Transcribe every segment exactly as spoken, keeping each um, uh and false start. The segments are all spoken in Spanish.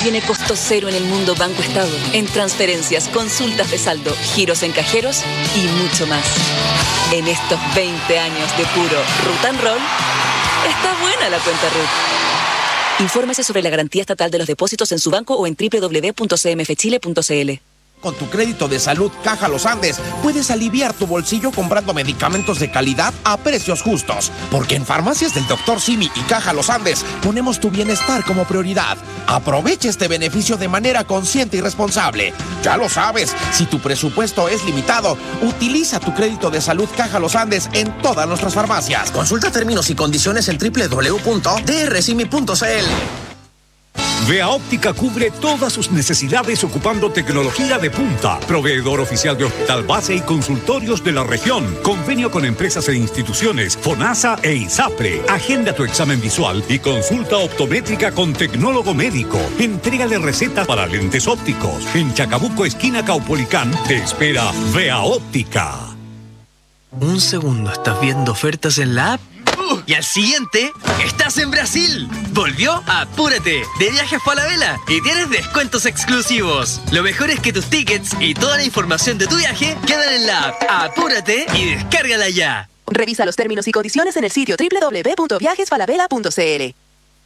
tiene costo cero en el mundo Banco Estado, en transferencias, consultas de saldo, giros en cajeros y mucho más. En estos veinte años de puro Root and Roll, está buena la cuenta Root. Infórmese sobre la garantía estatal de los depósitos en su banco o en doble u doble u doble u punto c m f chile punto c l. Con tu crédito de salud Caja Los Andes, puedes aliviar tu bolsillo comprando medicamentos de calidad a precios justos. Porque en Farmacias del doctor Simi y Caja Los Andes ponemos tu bienestar como prioridad. Aprovecha este beneficio de manera consciente y responsable. Ya lo sabes, si tu presupuesto es limitado, utiliza tu crédito de salud Caja Los Andes en todas nuestras farmacias. Consulta términos y condiciones en doble u doble u doble u punto d r simi punto c l. Vea Óptica cubre todas sus necesidades ocupando tecnología de punta. Proveedor oficial de Hospital Base y consultorios de la región. Convenio con empresas e instituciones, FONASA e ISAPRE. Agenda tu examen visual y consulta optométrica con tecnólogo médico. Entrega de receta para lentes ópticos. En Chacabuco, esquina Caupolicán, te espera Vea Óptica. Un segundo, ¿estás viendo ofertas en la app? Y al siguiente, estás en Brasil. Volvió Apúrate, de Viajes Falabella, y tienes descuentos exclusivos. Lo mejor es que tus tickets y toda la información de tu viaje quedan en la app. Apúrate y descárgala ya. Revisa los términos y condiciones en el sitio doble u doble u doble u punto viajes falabella punto c l.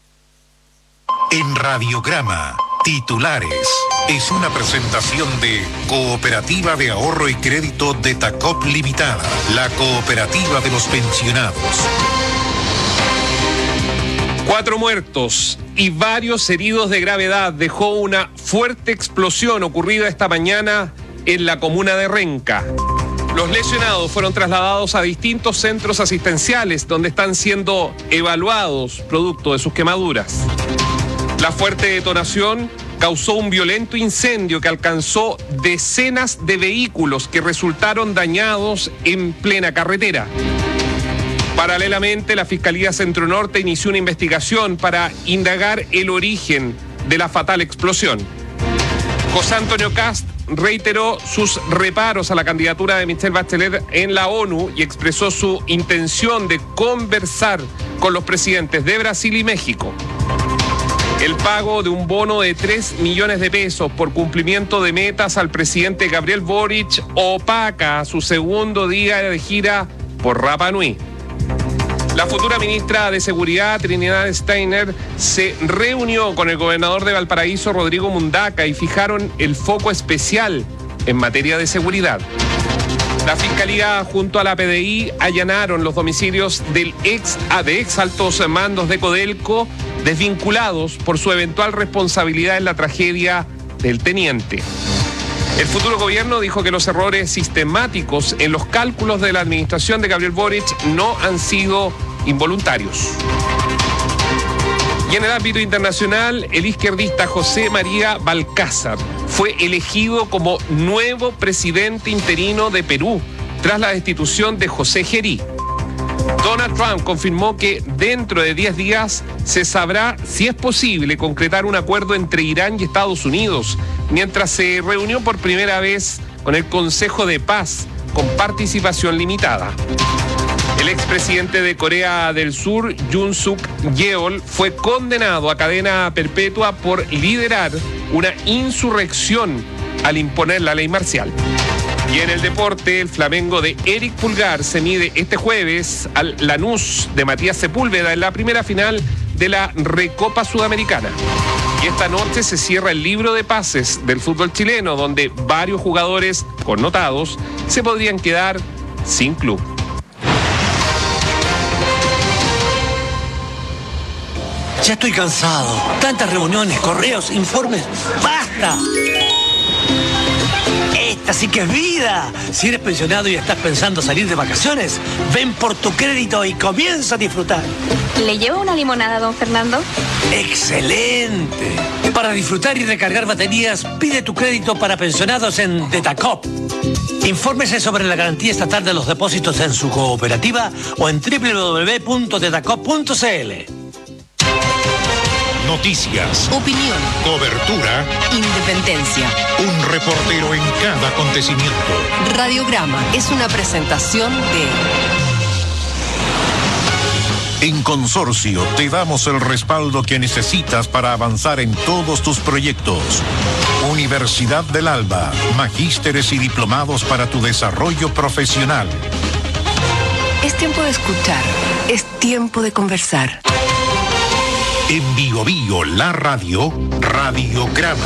En Radiograma, titulares. Es una presentación de Cooperativa de Ahorro y Crédito de Tacop Limitada, la cooperativa de los pensionados. Cuatro muertos y varios heridos de gravedad dejó una fuerte explosión ocurrida esta mañana en la comuna de Renca. Los lesionados fueron trasladados a distintos centros asistenciales donde están siendo evaluados producto de sus quemaduras. La fuerte detonación causó un violento incendio que alcanzó decenas de vehículos que resultaron dañados en plena carretera. Paralelamente, la Fiscalía Centro Norte inició una investigación para indagar el origen de la fatal explosión. José Antonio Kast reiteró sus reparos a la candidatura de Michelle Bachelet en la ONU y expresó su intención de conversar con los presidentes de Brasil y México. El pago de un bono de tres millones de pesos por cumplimiento de metas al presidente Gabriel Boric opaca su segundo día de gira por Rapa Nui. La futura ministra de Seguridad, Trinidad Steiner, se reunió con el gobernador de Valparaíso, Rodrigo Mundaca, y fijaron el foco especial en materia de seguridad. La Fiscalía junto a la P D I allanaron los domicilios del ex, de ex altos mandos de Codelco desvinculados por su eventual responsabilidad en la tragedia del teniente. El futuro gobierno dijo que los errores sistemáticos en los cálculos de la administración de Gabriel Boric no han sido involuntarios. Y en el ámbito internacional, el izquierdista José María Balcázar fue elegido como nuevo presidente interino de Perú tras la destitución de José Gerí. Donald Trump confirmó que dentro de diez días se sabrá si es posible concretar un acuerdo entre Irán y Estados Unidos, mientras se reunió por primera vez con el Consejo de Paz con participación limitada. El expresidente de Corea del Sur, Yoon Suk Yeol, fue condenado a cadena perpetua por liderar una insurrección al imponer la ley marcial. Y en el deporte, el Flamengo de Eric Pulgar se mide este jueves al Lanús de Matías Sepúlveda en la primera final de la Recopa Sudamericana. Y esta noche se cierra el libro de pases del fútbol chileno, donde varios jugadores connotados se podrían quedar sin club. Ya estoy cansado. Tantas reuniones, correos, informes. ¡Basta! Esta sí que es vida. Si eres pensionado y estás pensando salir de vacaciones, ven por tu crédito y comienza a disfrutar. ¿Le llevo una limonada, don Fernando? ¡Excelente! Para disfrutar y recargar baterías, pide tu crédito para pensionados en Detacop. Infórmese sobre la garantía estatal de los depósitos en su cooperativa o en doble u doble u doble u punto detacop punto c l. Noticias, opinión, cobertura, independencia. Un reportero en cada acontecimiento. Radiograma es una presentación de En Consorcio te damos el respaldo que necesitas para avanzar en todos tus proyectos. Universidad del Alba, magísteres y diplomados para tu desarrollo profesional. Es tiempo de escuchar, es tiempo de conversar. En Bio Bio, la radio, Radiograma.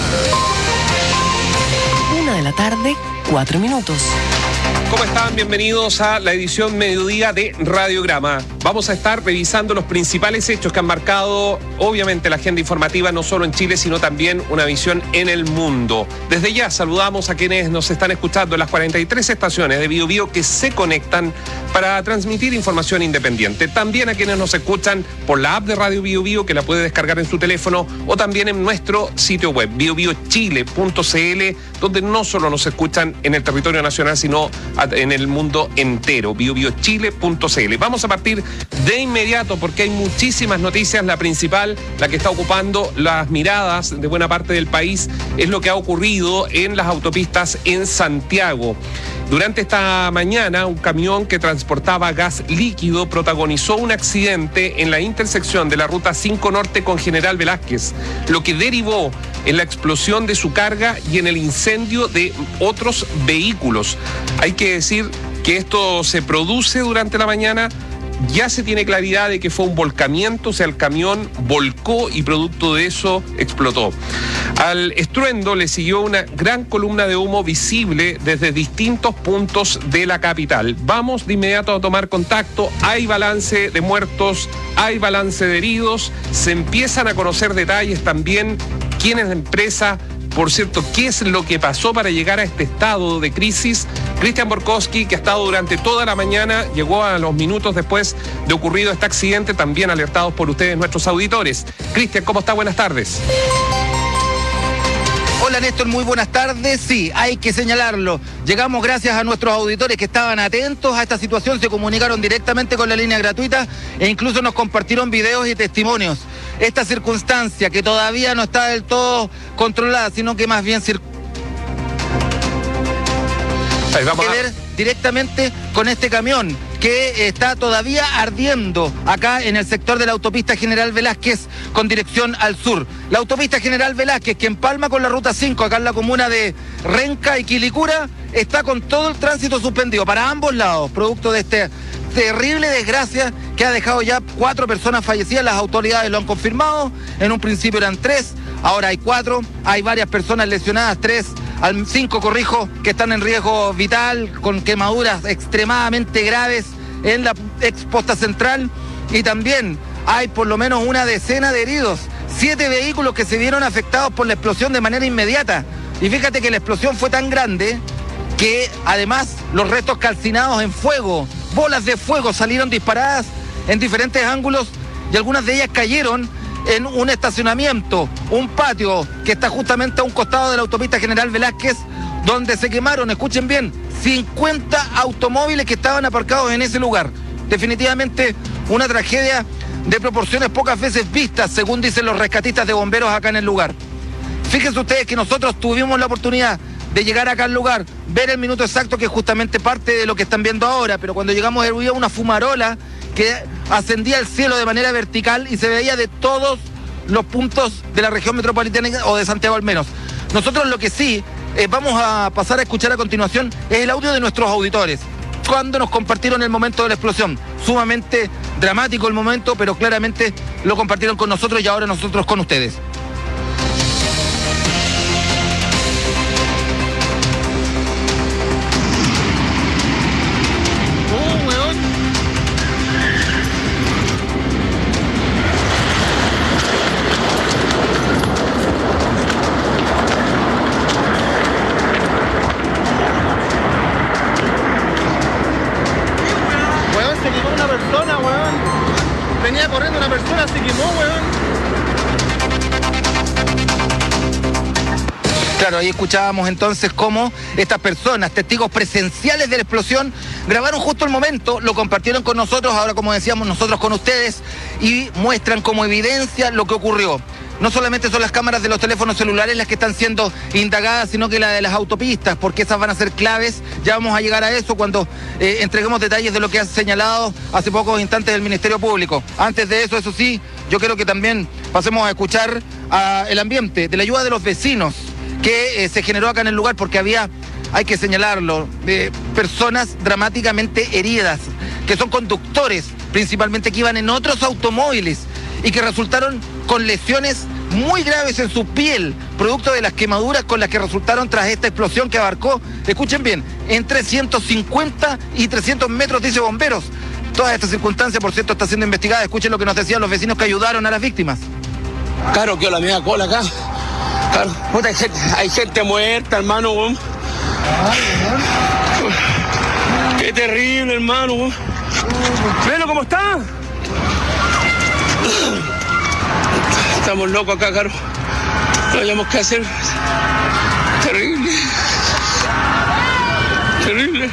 Una de la tarde, cuatro minutos. ¿Cómo están? Bienvenidos a la edición mediodía de Radiograma. Vamos a estar revisando los principales hechos que han marcado, obviamente, la agenda informativa, no solo en Chile, sino también una visión en el mundo. Desde ya saludamos a quienes nos están escuchando en las cuarenta y tres estaciones de Bio Bio que se conectan para transmitir información independiente. También a quienes nos escuchan por la app de Radio Bio Bio, que la puede descargar en su teléfono, o también en nuestro sitio web, bio bio chile punto c l, donde no solo nos escuchan en el territorio nacional, sino en el mundo entero, bio bio chile punto c l. Vamos a partir de inmediato porque hay muchísimas noticias. La principal, la que está ocupando las miradas de buena parte del país, es lo que ha ocurrido en las autopistas en Santiago. Durante esta mañana, un camión que transportaba gas líquido protagonizó un accidente en la intersección de la Ruta cinco Norte con General Velázquez, lo que derivó en la explosión de su carga y en el incendio de otros vehículos. Hay que decir que esto se produce durante la mañana. Ya se tiene claridad de que fue un volcamiento, o sea, el camión volcó y producto de eso explotó. Al estruendo le siguió una gran columna de humo visible desde distintos puntos de la capital. Vamos de inmediato a tomar contacto. Hay balance de muertos, hay balance de heridos. Se empiezan a conocer detalles también. ¿Quién es la empresa? Por cierto, ¿qué es lo que pasó para llegar a este estado de crisis? Cristian Borkowski, que ha estado durante toda la mañana, llegó a los minutos después de ocurrido este accidente, también alertados por ustedes, nuestros auditores. Cristian, ¿cómo está? Buenas tardes. Hola Néstor, muy buenas tardes. Sí, hay que señalarlo. Llegamos gracias a nuestros auditores que estaban atentos a esta situación, se comunicaron directamente con la línea gratuita e incluso nos compartieron videos y testimonios. Esta circunstancia que todavía no está del todo controlada, sino que más bien circula. Que ver directamente con este camión que está todavía ardiendo acá en el sector de la autopista General Velázquez con dirección al sur. La autopista General Velázquez, que empalma con la Ruta cinco, acá en la comuna de Renca y Quilicura, está con todo el tránsito suspendido para ambos lados, producto de esta terrible desgracia que ha dejado ya cuatro personas fallecidas. Las autoridades lo han confirmado, en un principio eran tres, ahora hay cuatro, hay varias personas lesionadas, tres, al cinco, corrijo, que están en riesgo vital, con quemaduras extremadamente graves en la exposta central, y también hay por lo menos una decena de heridos, siete vehículos que se vieron afectados por la explosión de manera inmediata. Y fíjate que la explosión fue tan grande que además los restos calcinados en fuego, bolas de fuego salieron disparadas en diferentes ángulos y algunas de ellas cayeron en un estacionamiento, un patio que está justamente a un costado de la autopista General Velázquez, donde se quemaron, escuchen bien, cincuenta automóviles que estaban aparcados en ese lugar. Definitivamente una tragedia de proporciones pocas veces vistas, según dicen los rescatistas de bomberos acá en el lugar. Fíjense ustedes que nosotros tuvimos la oportunidad de llegar acá al lugar, ver el minuto exacto, que es justamente parte de lo que están viendo ahora, pero cuando llegamos había una fumarola que ascendía al cielo de manera vertical y se veía de todos los puntos de la región metropolitana o de Santiago al menos. Nosotros lo que sí eh, vamos a pasar a escuchar a continuación es el audio de nuestros auditores, cuando nos compartieron el momento de la explosión. Sumamente dramático el momento, pero claramente lo compartieron con nosotros y ahora nosotros con ustedes. Claro, ahí escuchábamos entonces cómo estas personas, testigos presenciales de la explosión, grabaron justo el momento, lo compartieron con nosotros, ahora como decíamos nosotros con ustedes, y muestran como evidencia lo que ocurrió. no solamente son las cámaras de los teléfonos celulares las que están siendo indagadas, sino que la de las autopistas, porque esas van a ser claves. Ya vamos a llegar a eso cuando eh, entreguemos detalles de lo que ha señalado hace pocos instantes el Ministerio Público. Antes de eso, eso sí, yo quiero que también pasemos a escuchar a el ambiente de la ayuda de los vecinos que eh, se generó acá en el lugar, porque había, hay que señalarlo, eh, personas dramáticamente heridas, que son conductores, principalmente, que iban en otros automóviles y que resultaron con lesiones muy graves en su piel, producto de las quemaduras con las que resultaron tras esta explosión que abarcó, escuchen bien, entre ciento cincuenta y trescientos metros, dice bomberos. Toda esta circunstancia, por cierto, está siendo investigada. Escuchen lo que nos decían los vecinos que ayudaron a las víctimas. Claro, que la media cola acá. Claro, puta, hay, gente, hay gente muerta, hermano. Bom. Qué terrible, hermano. Bom. Velo cómo está. Estamos locos acá, Caro. No hayamos que hacer. Terrible. Terrible.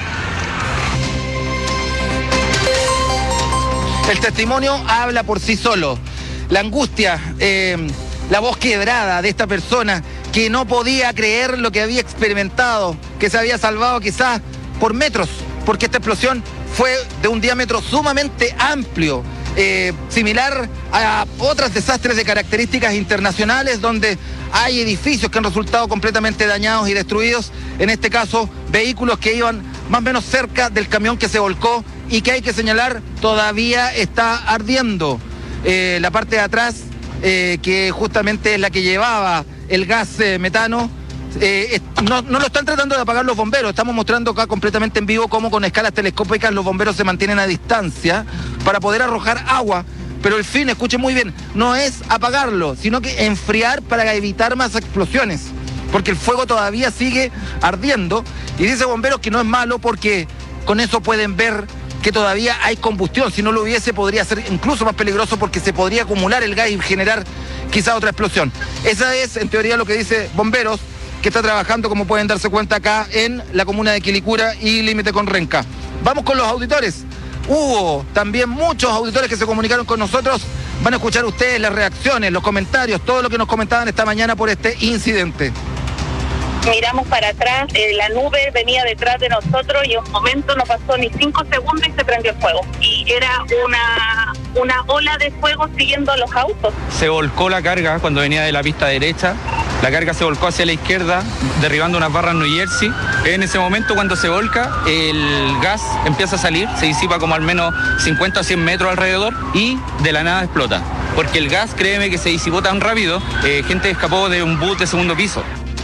El testimonio habla por sí solo. La angustia, eh, la voz quebrada de esta persona que no podía creer lo que había experimentado, que se había salvado quizás por metros, porque esta explosión fue de un diámetro sumamente amplio. Eh, similar a otros desastres de características internacionales donde hay edificios que han resultado completamente dañados y destruidos, en este caso vehículos que iban más o menos cerca del camión que se volcó y que hay que señalar todavía está ardiendo. Eh, la parte de atrás, eh, que justamente es la que llevaba el gas eh, metano, Eh, no, no lo están tratando de apagar los bomberos. Estamos mostrando acá completamente en vivo cómo con escalas telescópicas los bomberos se mantienen a distancia para poder arrojar agua, pero el fin, escuchen muy bien, no es apagarlo, sino que enfriar para evitar más explosiones, porque el fuego todavía sigue ardiendo. Y dice bomberos que no es malo porque con eso pueden ver que todavía hay combustión. Si no lo hubiese, podría ser incluso más peligroso porque se podría acumular el gas y generar quizá otra explosión. Esa es, en teoría, lo que dice bomberos, que está trabajando, como pueden darse cuenta, acá en la comuna de Quilicura y límite con Renca. Vamos con los auditores. Hubo también muchos auditores que se comunicaron con nosotros. Van a escuchar ustedes las reacciones, los comentarios, todo lo que nos comentaban esta mañana por este incidente. Miramos para atrás, eh, la nube venía detrás de nosotros y en un momento no pasó ni cinco segundos y se prendió el fuego. Y era una, una ola de fuego siguiendo a los autos. Se volcó la carga cuando venía de la pista derecha, la carga se volcó hacia la izquierda, derribando unas barras New Jersey. En ese momento, cuando se volca, el gas empieza a salir, se disipa como al menos cincuenta a cien metros alrededor y de la nada explota. Porque el gas, créeme que se disipó tan rápido, eh, gente escapó de un bus de segundo piso.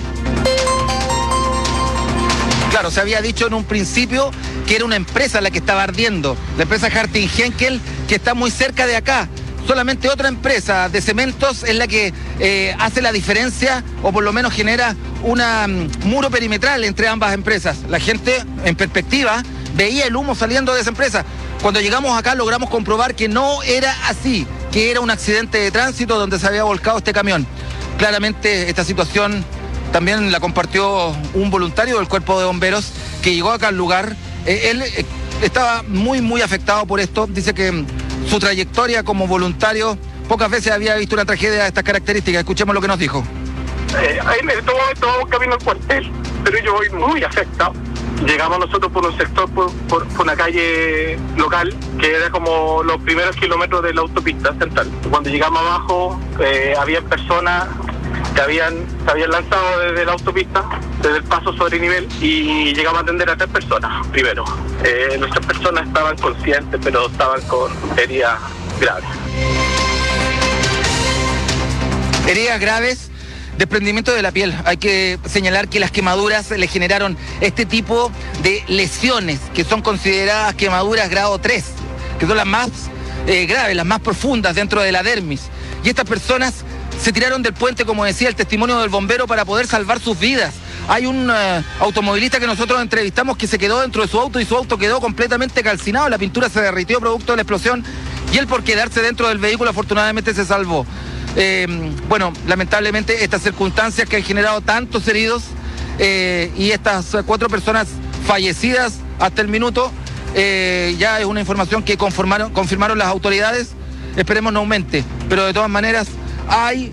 Claro, se había dicho en un principio que era una empresa la que estaba ardiendo, la empresa Harting Henkel, que está muy cerca de acá. Solamente otra empresa de cementos es la que eh, hace la diferencia, o por lo menos genera un um, muro perimetral entre ambas empresas. La gente, en perspectiva, veía el humo saliendo de esa empresa. Cuando llegamos acá logramos comprobar que no era así, que era un accidente de tránsito donde se había volcado este camión. Claramente esta situación también la compartió un voluntario del cuerpo de bomberos que llegó acá al lugar. Eh, él eh, estaba muy, muy afectado por esto. Dice que su trayectoria como voluntario pocas veces había visto una tragedia de estas características. Escuchemos lo que nos dijo. Eh, ahí en este momento vamos camino al cuartel, pero yo voy muy afectado. Llegamos nosotros por un sector, por, por, por una calle local, que era como los primeros kilómetros de la autopista central. Cuando llegamos abajo, eh, había personas que habían, se habían lanzado desde la autopista, desde el paso sobre nivel, y llegamos a atender a tres personas primero. Eh, nuestras personas estaban conscientes, pero estaban con heridas graves. Heridas graves, desprendimiento de la piel. Hay que señalar que las quemaduras le generaron este tipo de lesiones, que son consideradas quemaduras grado tres, que son las más eh, graves, las más profundas dentro de la dermis. Y estas personas se tiraron del puente, como decía el testimonio del bombero, para poder salvar sus vidas. Hay un uh, automovilista que nosotros entrevistamos que se quedó dentro de su auto y su auto quedó completamente calcinado. La pintura se derritió producto de la explosión y él, por quedarse dentro del vehículo, afortunadamente se salvó. Eh, bueno, lamentablemente estas circunstancias que han generado tantos heridos eh, y estas cuatro personas fallecidas hasta el minuto, eh, ya es una información que confirmaron, confirmaron las autoridades. Esperemos no aumente, pero de todas maneras hay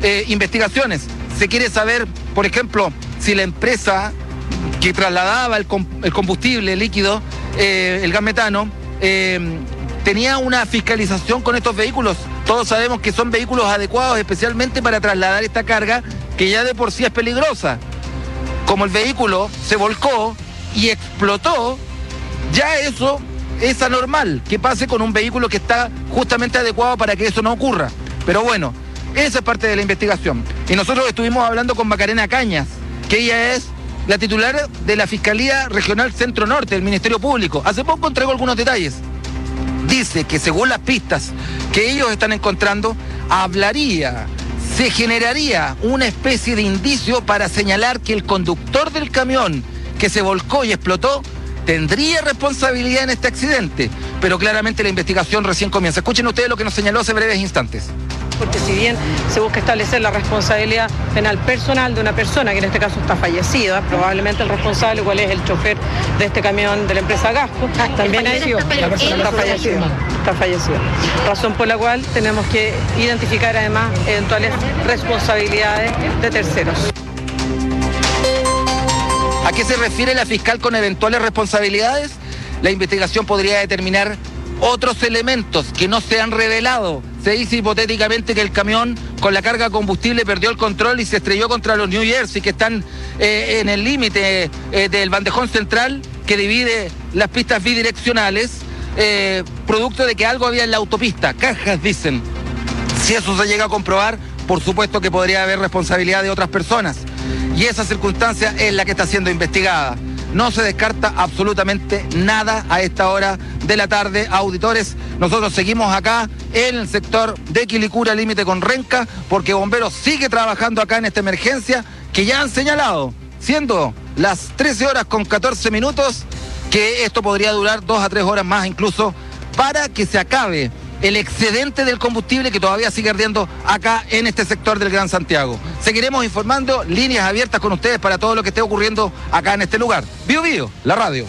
eh, investigaciones. Se quiere saber, por ejemplo, si la empresa que trasladaba el, com el combustible líquido, eh, el gas metano, eh, tenía una fiscalización con estos vehículos. Todos sabemos que son vehículos adecuados especialmente para trasladar esta carga que ya de por sí es peligrosa. Como el vehículo se volcó y explotó, ya eso es anormal que pase con un vehículo que está justamente adecuado para que eso no ocurra. Pero bueno, esa es parte de la investigación. Y nosotros estuvimos hablando con Macarena Cañas, que ella es la titular de la Fiscalía Regional Centro Norte del Ministerio Público. Hace poco entregó algunos detalles. Dice que según las pistas que ellos están encontrando, hablaría, se generaría una especie de indicio para señalar que el conductor del camión que se volcó y explotó tendría responsabilidad en este accidente. Pero claramente la investigación recién comienza. Escuchen ustedes lo que nos señaló hace breves instantes. Porque si bien se busca establecer la responsabilidad penal personal de una persona, que en este caso está fallecida, probablemente el responsable, cuál es el chofer de este camión de la empresa Gasco, también hay sido, la persona está fallecida, está fallecida. Razón por la cual tenemos que identificar además eventuales responsabilidades de terceros. ¿A qué se refiere la fiscal con eventuales responsabilidades? La investigación podría determinar otros elementos que no se han revelado. Se dice hipotéticamente que el camión con la carga de combustible perdió el control y se estrelló contra los New Jersey, que están eh, en el límite eh, del bandejón central que divide las pistas bidireccionales, eh, producto de que algo había en la autopista. Cajas dicen. Si eso se llega a comprobar, por supuesto que podría haber responsabilidad de otras personas. Y esa circunstancia es la que está siendo investigada. No se descarta absolutamente nada a esta hora de la tarde, auditores. Nosotros seguimos acá en el sector de Quilicura, límite con Renca, porque Bomberos sigue trabajando acá en esta emergencia que ya han señalado, siendo las trece horas con catorce minutos, que esto podría durar dos a tres horas más incluso para que se acabe el excedente del combustible que todavía sigue ardiendo acá en este sector del Gran Santiago. Seguiremos informando, líneas abiertas con ustedes para todo lo que esté ocurriendo acá en este lugar. Bio Bio, la radio.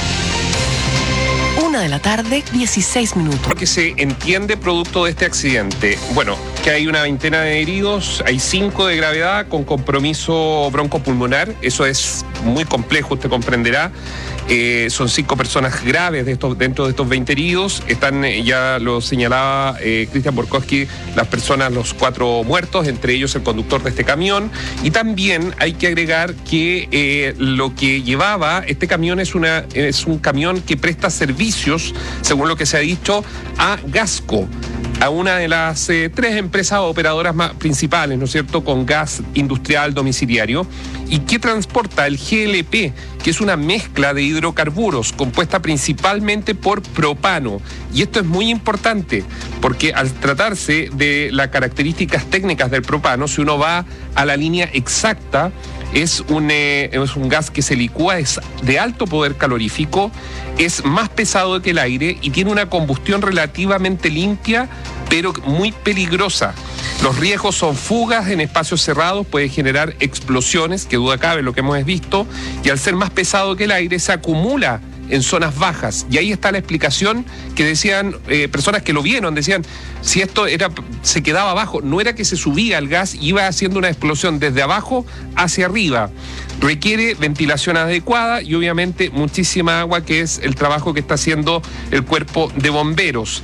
Una de la tarde, dieciséis minutos. Lo que se entiende producto de este accidente, bueno, que hay una veintena de heridos, hay cinco de gravedad con compromiso broncopulmonar, eso es muy complejo, usted comprenderá. Eh, son cinco personas graves de estos, dentro de estos veinte heridos. Están, eh, ya lo señalaba eh, Cristian Borkowski, las personas, los cuatro muertos, entre ellos el conductor de este camión. Y también hay que agregar que eh, lo que llevaba este camión es, una, es un camión que presta servicios, según lo que se ha dicho, a Gasco, a una de las eh, tres empresas operadoras más principales, ¿no es cierto?, con gas industrial domiciliario, y que transporta el G L P, que es una mezcla de hidrocarburos compuesta principalmente por propano. Y esto es muy importante, porque al tratarse de las características técnicas del propano, si uno va a la línea exacta, es un, eh, es un gas que se licúa, es de alto poder calorífico, es más pesado que el aire y tiene una combustión relativamente limpia, pero muy peligrosa. Los riesgos son fugas en espacios cerrados, puede generar explosiones, que duda cabe lo que hemos visto, y al ser más pesado que el aire se acumula en zonas bajas. Y ahí está la explicación que decían eh, personas que lo vieron, decían, si esto era, se quedaba abajo, no era que se subía el gas, iba haciendo una explosión desde abajo hacia arriba. Requiere ventilación adecuada y obviamente muchísima agua, que es el trabajo que está haciendo el cuerpo de bomberos.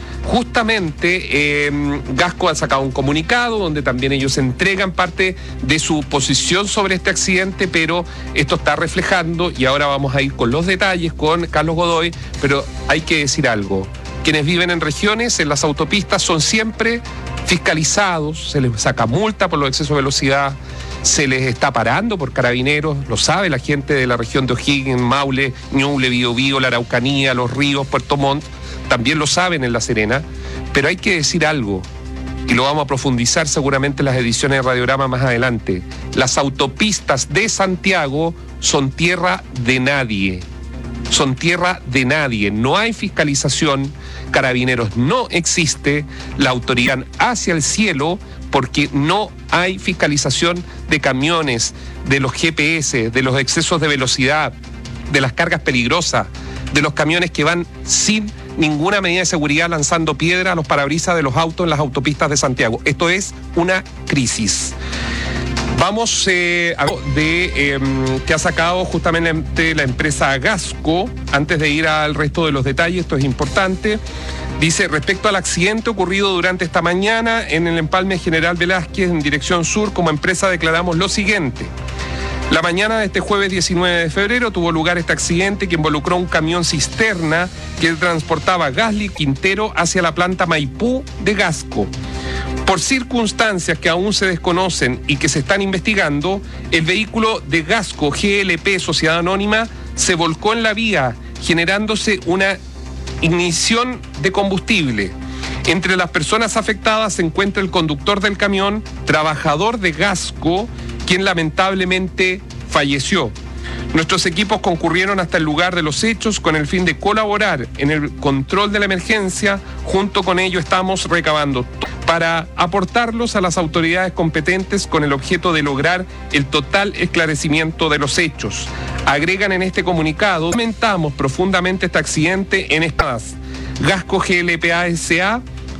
Justamente eh, Gasco ha sacado un comunicado donde también ellos entregan parte de su posición sobre este accidente, pero esto está reflejando, y ahora vamos a ir con los detalles con Carlos Godoy, pero hay que decir algo. Quienes viven en regiones, en las autopistas, son siempre fiscalizados, se les saca multa por los excesos de velocidad, se les está parando por carabineros, lo sabe la gente de la región de O'Higgins, Maule, Ñuble, Biobío, la Araucanía, Los Ríos, Puerto Montt, también lo saben en La Serena, pero hay que decir algo, y lo vamos a profundizar seguramente en las ediciones de Radiograma más adelante. Las autopistas de Santiago son tierra de nadie. Son tierra de nadie, no hay fiscalización, Carabineros no existe, la autoridad hacia el cielo porque no hay fiscalización de camiones, de los G P S, de los excesos de velocidad, de las cargas peligrosas, de los camiones que van sin ninguna medida de seguridad lanzando piedra a los parabrisas de los autos en las autopistas de Santiago. Esto es una crisis. Vamos eh, a de eh, que ha sacado justamente la empresa Gasco. Antes de ir al resto de los detalles, esto es importante. Dice, respecto al accidente ocurrido durante esta mañana en el empalme General Velázquez en dirección sur, como empresa declaramos lo siguiente. La mañana de este jueves diecinueve de febrero tuvo lugar este accidente que involucró un camión cisterna que transportaba gas liquintero hacia la planta Maipú de Gasco. Por circunstancias que aún se desconocen y que se están investigando, el vehículo de Gasco G L P Sociedad Anónima se volcó en la vía, generándose una ignición de combustible. Entre las personas afectadas se encuentra el conductor del camión, trabajador de Gasco, quien lamentablemente falleció. Nuestros equipos concurrieron hasta el lugar de los hechos con el fin de colaborar en el control de la emergencia. Junto con ello estamos recabando para aportarlos a las autoridades competentes con el objeto de lograr el total esclarecimiento de los hechos. Agregan en este comunicado, lamentamos profundamente este accidente en estas. Gasco G L P A S A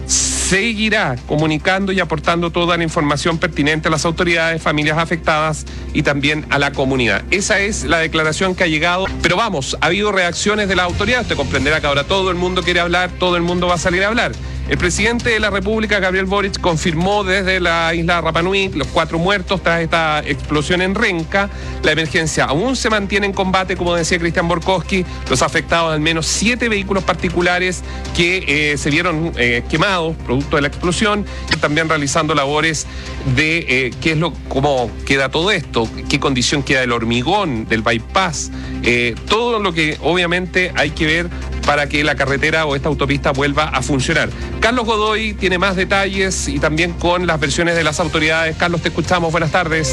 seguirá comunicando y aportando toda la información pertinente a las autoridades, familias afectadas y también a la comunidad. Esa es la declaración que ha llegado. Pero vamos, ha habido reacciones de la autoridad. Usted comprenderá que ahora todo el mundo quiere hablar, todo el mundo va a salir a hablar. El presidente de la República, Gabriel Boric, confirmó desde la isla Rapa Nui los cuatro muertos tras esta explosión en Renca. La emergencia aún se mantiene en combate, como decía Cristian Borkowski. Los afectados, al menos siete vehículos particulares que eh, se vieron eh, quemados producto de la explosión. También realizando labores de eh, qué es lo, cómo queda todo esto, qué condición queda del hormigón, del bypass, eh, todo lo que obviamente hay que ver para que la carretera o esta autopista vuelva a funcionar. Carlos Godoy tiene más detalles y también con las versiones de las autoridades. Carlos, te escuchamos. Buenas tardes.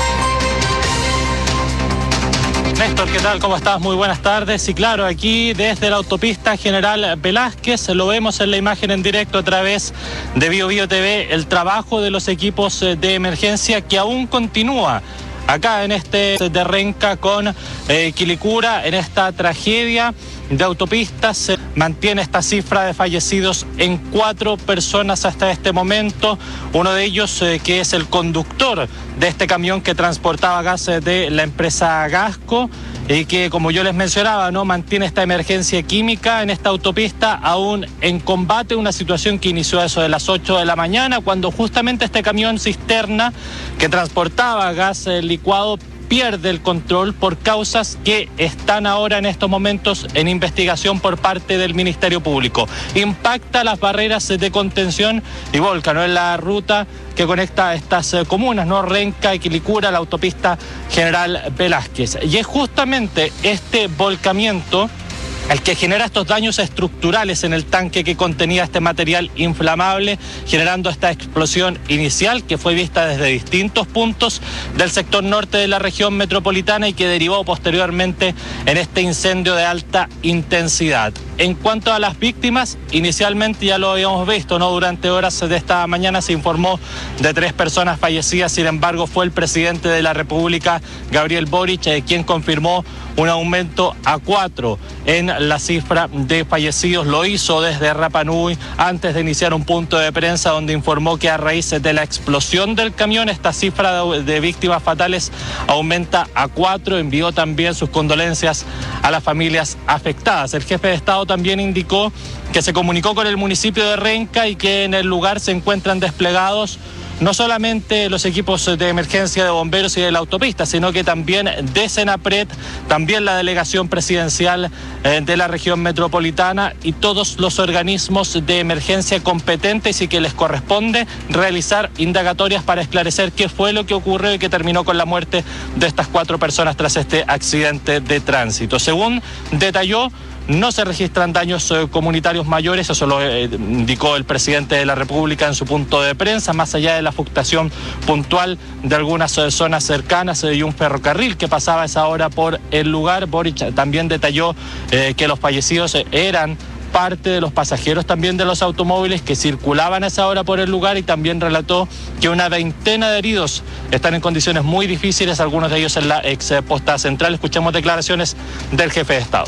Néstor, ¿qué tal? ¿Cómo estás? Muy buenas tardes. Y claro, aquí desde la autopista General Velázquez lo vemos en la imagen en directo a través de Bio Bio T V, el trabajo de los equipos de emergencia que aún continúa acá en este de Renca con eh, Quilicura, en esta tragedia de autopistas. Se mantiene esta cifra de fallecidos en cuatro personas hasta este momento. Uno de ellos eh, que es el conductor de este camión que transportaba gas de la empresa Gasco y que, como yo les mencionaba, no mantiene esta emergencia química en esta autopista aún en combate, una situación que inició a eso de las ocho de la mañana, cuando justamente este camión cisterna que transportaba gas eh, licuado pierde el control por causas que están ahora en estos momentos en investigación por parte del Ministerio Público. Impacta las barreras de contención y volca, ¿no?, en la ruta que conecta a estas comunas, ¿no?, Renca y Quilicura, la autopista General Velázquez. Y es justamente este volcamiento el que genera estos daños estructurales en el tanque que contenía este material inflamable, generando esta explosión inicial que fue vista desde distintos puntos del sector norte de la región metropolitana y que derivó posteriormente en este incendio de alta intensidad. En cuanto a las víctimas, inicialmente ya lo habíamos visto, ¿no? Durante horas de esta mañana se informó de tres personas fallecidas. Sin embargo, fue el presidente de la República, Gabriel Boric, eh, quien confirmó un aumento a cuatro en la cifra de fallecidos. Lo hizo desde Rapa Nui antes de iniciar un punto de prensa donde informó que a raíz de la explosión del camión esta cifra de, de víctimas fatales aumenta a cuatro. Envió también sus condolencias a las familias afectadas. El jefe de Estado también indicó que se comunicó con el municipio de Renca y que en el lugar se encuentran desplegados no solamente los equipos de emergencia de bomberos y de la autopista, sino que también de Senapred, también la delegación presidencial eh, de la región metropolitana y todos los organismos de emergencia competentes y que les corresponde realizar indagatorias para esclarecer qué fue lo que ocurrió y que terminó con la muerte de estas cuatro personas tras este accidente de tránsito. Según detalló, no se registran daños eh, comunitarios mayores, eso lo eh, indicó el presidente de la República en su punto de prensa, más allá de la afectación puntual de algunas eh, zonas cercanas eh, y un ferrocarril que pasaba a esa hora por el lugar. Boric también detalló eh, que los fallecidos eh, eran parte de los pasajeros también de los automóviles que circulaban a esa hora por el lugar y también relató que una veintena de heridos están en condiciones muy difíciles, algunos de ellos en la ex posta central. Escuchemos declaraciones del jefe de Estado.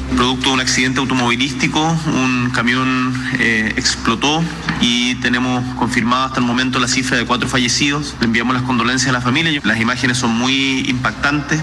Producto de un accidente automovilístico, un camión eh, explotó y tenemos confirmado hasta el momento la cifra de cuatro fallecidos. Le enviamos las condolencias a la familia. Las imágenes son muy impactantes.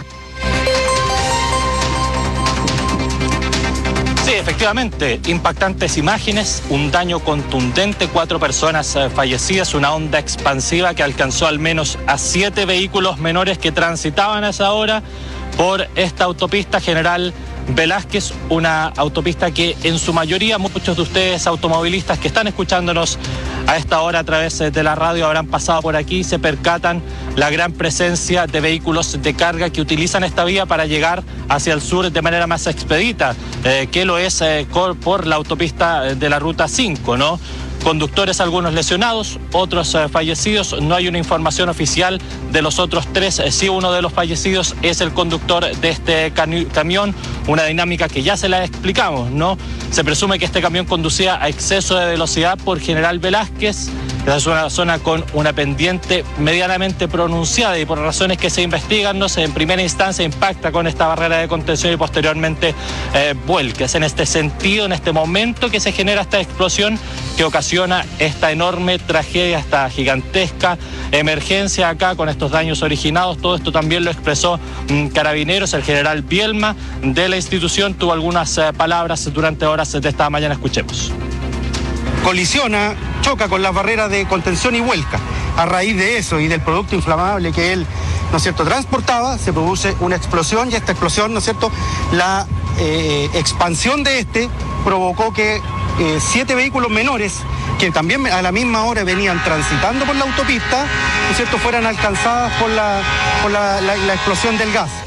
Sí, efectivamente, impactantes imágenes, un daño contundente, cuatro personas eh, fallecidas, una onda expansiva que alcanzó al menos a siete vehículos menores que transitaban a esa hora por esta autopista General Velázquez, una autopista que en su mayoría muchos de ustedes automovilistas que están escuchándonos a esta hora a través de la radio habrán pasado por aquí y se percatan la gran presencia de vehículos de carga que utilizan esta vía para llegar hacia el sur de manera más expedita, eh, que lo es eh, por la autopista de la Ruta cinco, ¿no? Conductores algunos lesionados, otros eh, fallecidos. No hay una información oficial de los otros tres. Eh, sí, uno de los fallecidos es el conductor de este cami- camión. Una dinámica que ya se la explicamos, ¿no? Se presume que este camión conducía a exceso de velocidad por General Velázquez. Esa es una zona con una pendiente medianamente pronunciada y por razones que se investigan, no sé, en primera instancia impacta con esta barrera de contención y posteriormente eh, vuelca. Es en este sentido, en este momento que se genera esta explosión que ocasiona esta enorme tragedia, esta gigantesca emergencia acá con estos daños originados. Todo esto también lo expresó mmm, Carabineros, el general Bielma de la institución tuvo algunas eh, palabras durante horas de esta mañana. Escuchemos. Colisiona, choca con las barreras de contención y vuelca. A raíz de eso y del producto inflamable que él, ¿no es cierto?, transportaba, se produce una explosión y esta explosión, ¿no es cierto?, la eh, expansión de este provocó que eh, siete vehículos menores que también a la misma hora venían transitando por la autopista, ¿no es cierto?, fueran alcanzadas por la, por la, la, la explosión del gas.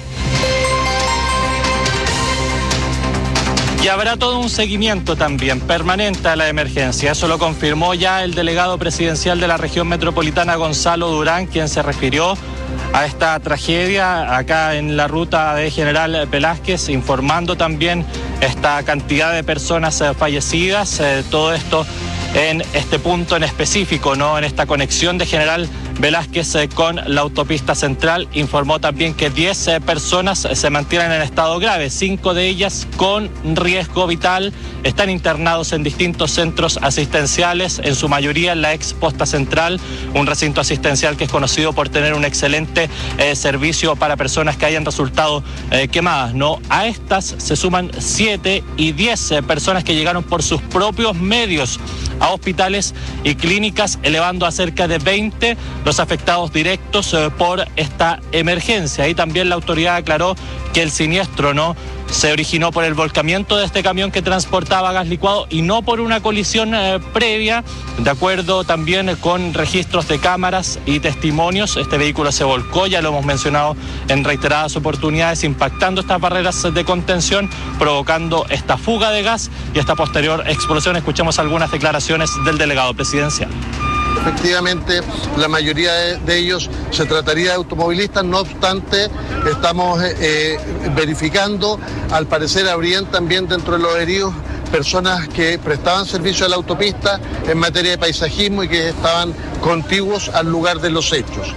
Y habrá todo un seguimiento también permanente a la emergencia. Eso lo confirmó ya el delegado presidencial de la región metropolitana, Gonzalo Durán, quien se refirió a esta tragedia acá en la ruta de General Velázquez, informando también esta cantidad de personas eh, fallecidas. Eh, todo esto en este punto en específico, ¿no? En esta conexión de General Velázquez eh, con la autopista central. Informó también que diez eh, personas eh, se mantienen en estado grave, cinco de ellas con riesgo vital. Están internados en distintos centros asistenciales, en su mayoría en la ex posta central, un recinto asistencial que es conocido por tener un excelente eh, servicio para personas que hayan resultado eh, quemadas, ¿no? A estas se suman siete y diez eh, personas que llegaron por sus propios medios a hospitales y clínicas, elevando a cerca de veinte los afectados directos eh, por esta emergencia. Ahí también la autoridad aclaró que el siniestro no se originó por el volcamiento de este camión que transportaba gas licuado y no por una colisión eh, previa. De acuerdo también con registros de cámaras y testimonios, este vehículo se volcó, ya lo hemos mencionado en reiteradas oportunidades, impactando estas barreras de contención, provocando esta fuga de gas y esta posterior explosión. Escuchemos algunas declaraciones del delegado presidencial. Efectivamente, la mayoría de, de ellos se trataría de automovilistas, no obstante, estamos eh, verificando, al parecer habrían también dentro de los heridos personas que prestaban servicio a la autopista en materia de paisajismo y que estaban contiguos al lugar de los hechos.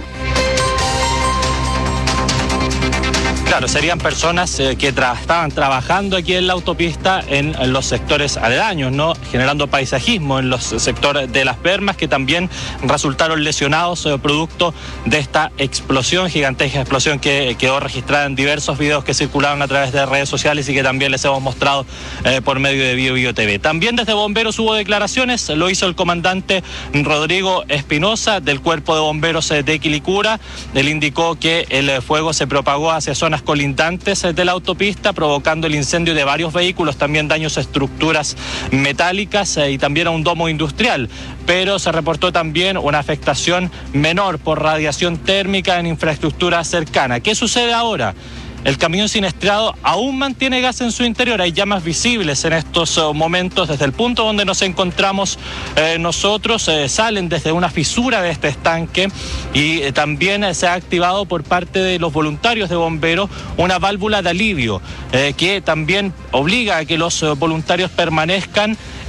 Claro, serían personas eh, que tra- estaban trabajando aquí en la autopista en, en los sectores aledaños, ¿no? Generando paisajismo en los sectores de Las Bermas, que también resultaron lesionados eh, producto de esta explosión, gigantesca explosión que quedó registrada en diversos videos que circulaban a través de redes sociales y que también les hemos mostrado eh, por medio de Bio Bio T V. También desde Bomberos hubo declaraciones, lo hizo el comandante Rodrigo Espinosa del Cuerpo de Bomberos eh, de Quilicura. Él indicó que el eh, fuego se propagó hacia zonas colindantes de la autopista, provocando el incendio de varios vehículos, también daños a estructuras metálicas eh, y también a un domo industrial. Pero se reportó también una afectación menor por radiación térmica en infraestructura cercana. ¿Qué sucede ahora? El camión siniestrado aún mantiene gas en su interior. Hay llamas visibles en estos uh, momentos desde el punto donde nos encontramos eh, nosotros. Eh, salen desde una fisura de este estanque y eh, también eh, se ha activado por parte de los voluntarios de bomberos una válvula de alivio eh, que también obliga a que los uh, voluntarios permanezcan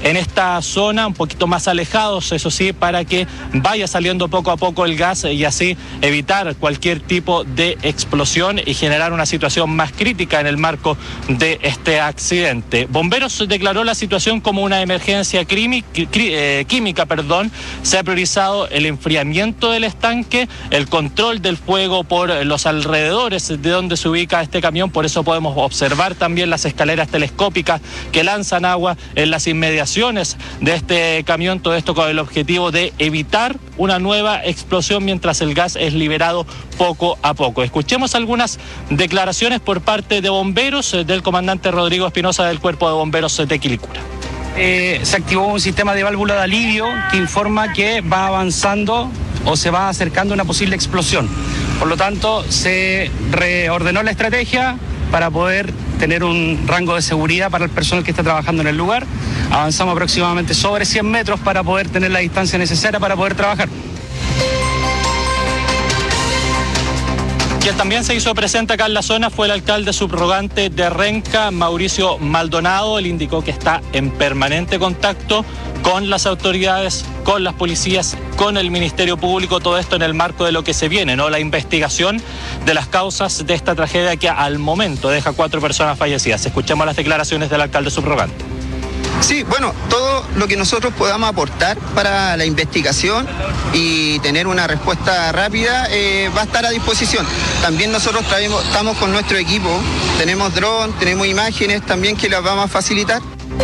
en esta zona, un poquito más alejados, eso sí, para que vaya saliendo poco a poco el gas y así evitar cualquier tipo de explosión y generar una situación más crítica en el marco de este accidente. Bomberos declaró la situación como una emergencia crimi, cri, eh, química, perdón. Se ha priorizado el enfriamiento del estanque, el control del fuego por los alrededores de donde se ubica este camión, por eso podemos observar también las escaleras telescópicas que lanzan agua en las inmediaciones de este camión, todo esto con el objetivo de evitar una nueva explosión mientras el gas es liberado poco a poco. Escuchemos algunas declaraciones por parte de bomberos del comandante Rodrigo Espinosa del Cuerpo de Bomberos de Quilicura. Eh, se activó un sistema de válvula de alivio que informa que va avanzando o se va acercando una posible explosión. Por lo tanto, se reordenó la estrategia para poder tener un rango de seguridad para el personal que está trabajando en el lugar. Avanzamos aproximadamente sobre cien metros para poder tener la distancia necesaria para poder trabajar. Quien también se hizo presente acá en la zona fue el alcalde subrogante de Renca, Mauricio Maldonado. Él indicó que está en permanente contacto con las autoridades, con las policías, con el Ministerio Público, todo esto en el marco de lo que se viene, ¿no? La investigación de las causas de esta tragedia que al momento deja cuatro personas fallecidas. Escuchemos las declaraciones del alcalde subrogante. Sí, bueno, todo lo que nosotros podamos aportar para la investigación y tener una respuesta rápida eh, va a estar a disposición. También nosotros traemos, estamos con nuestro equipo, tenemos dron, tenemos imágenes también que las vamos a facilitar.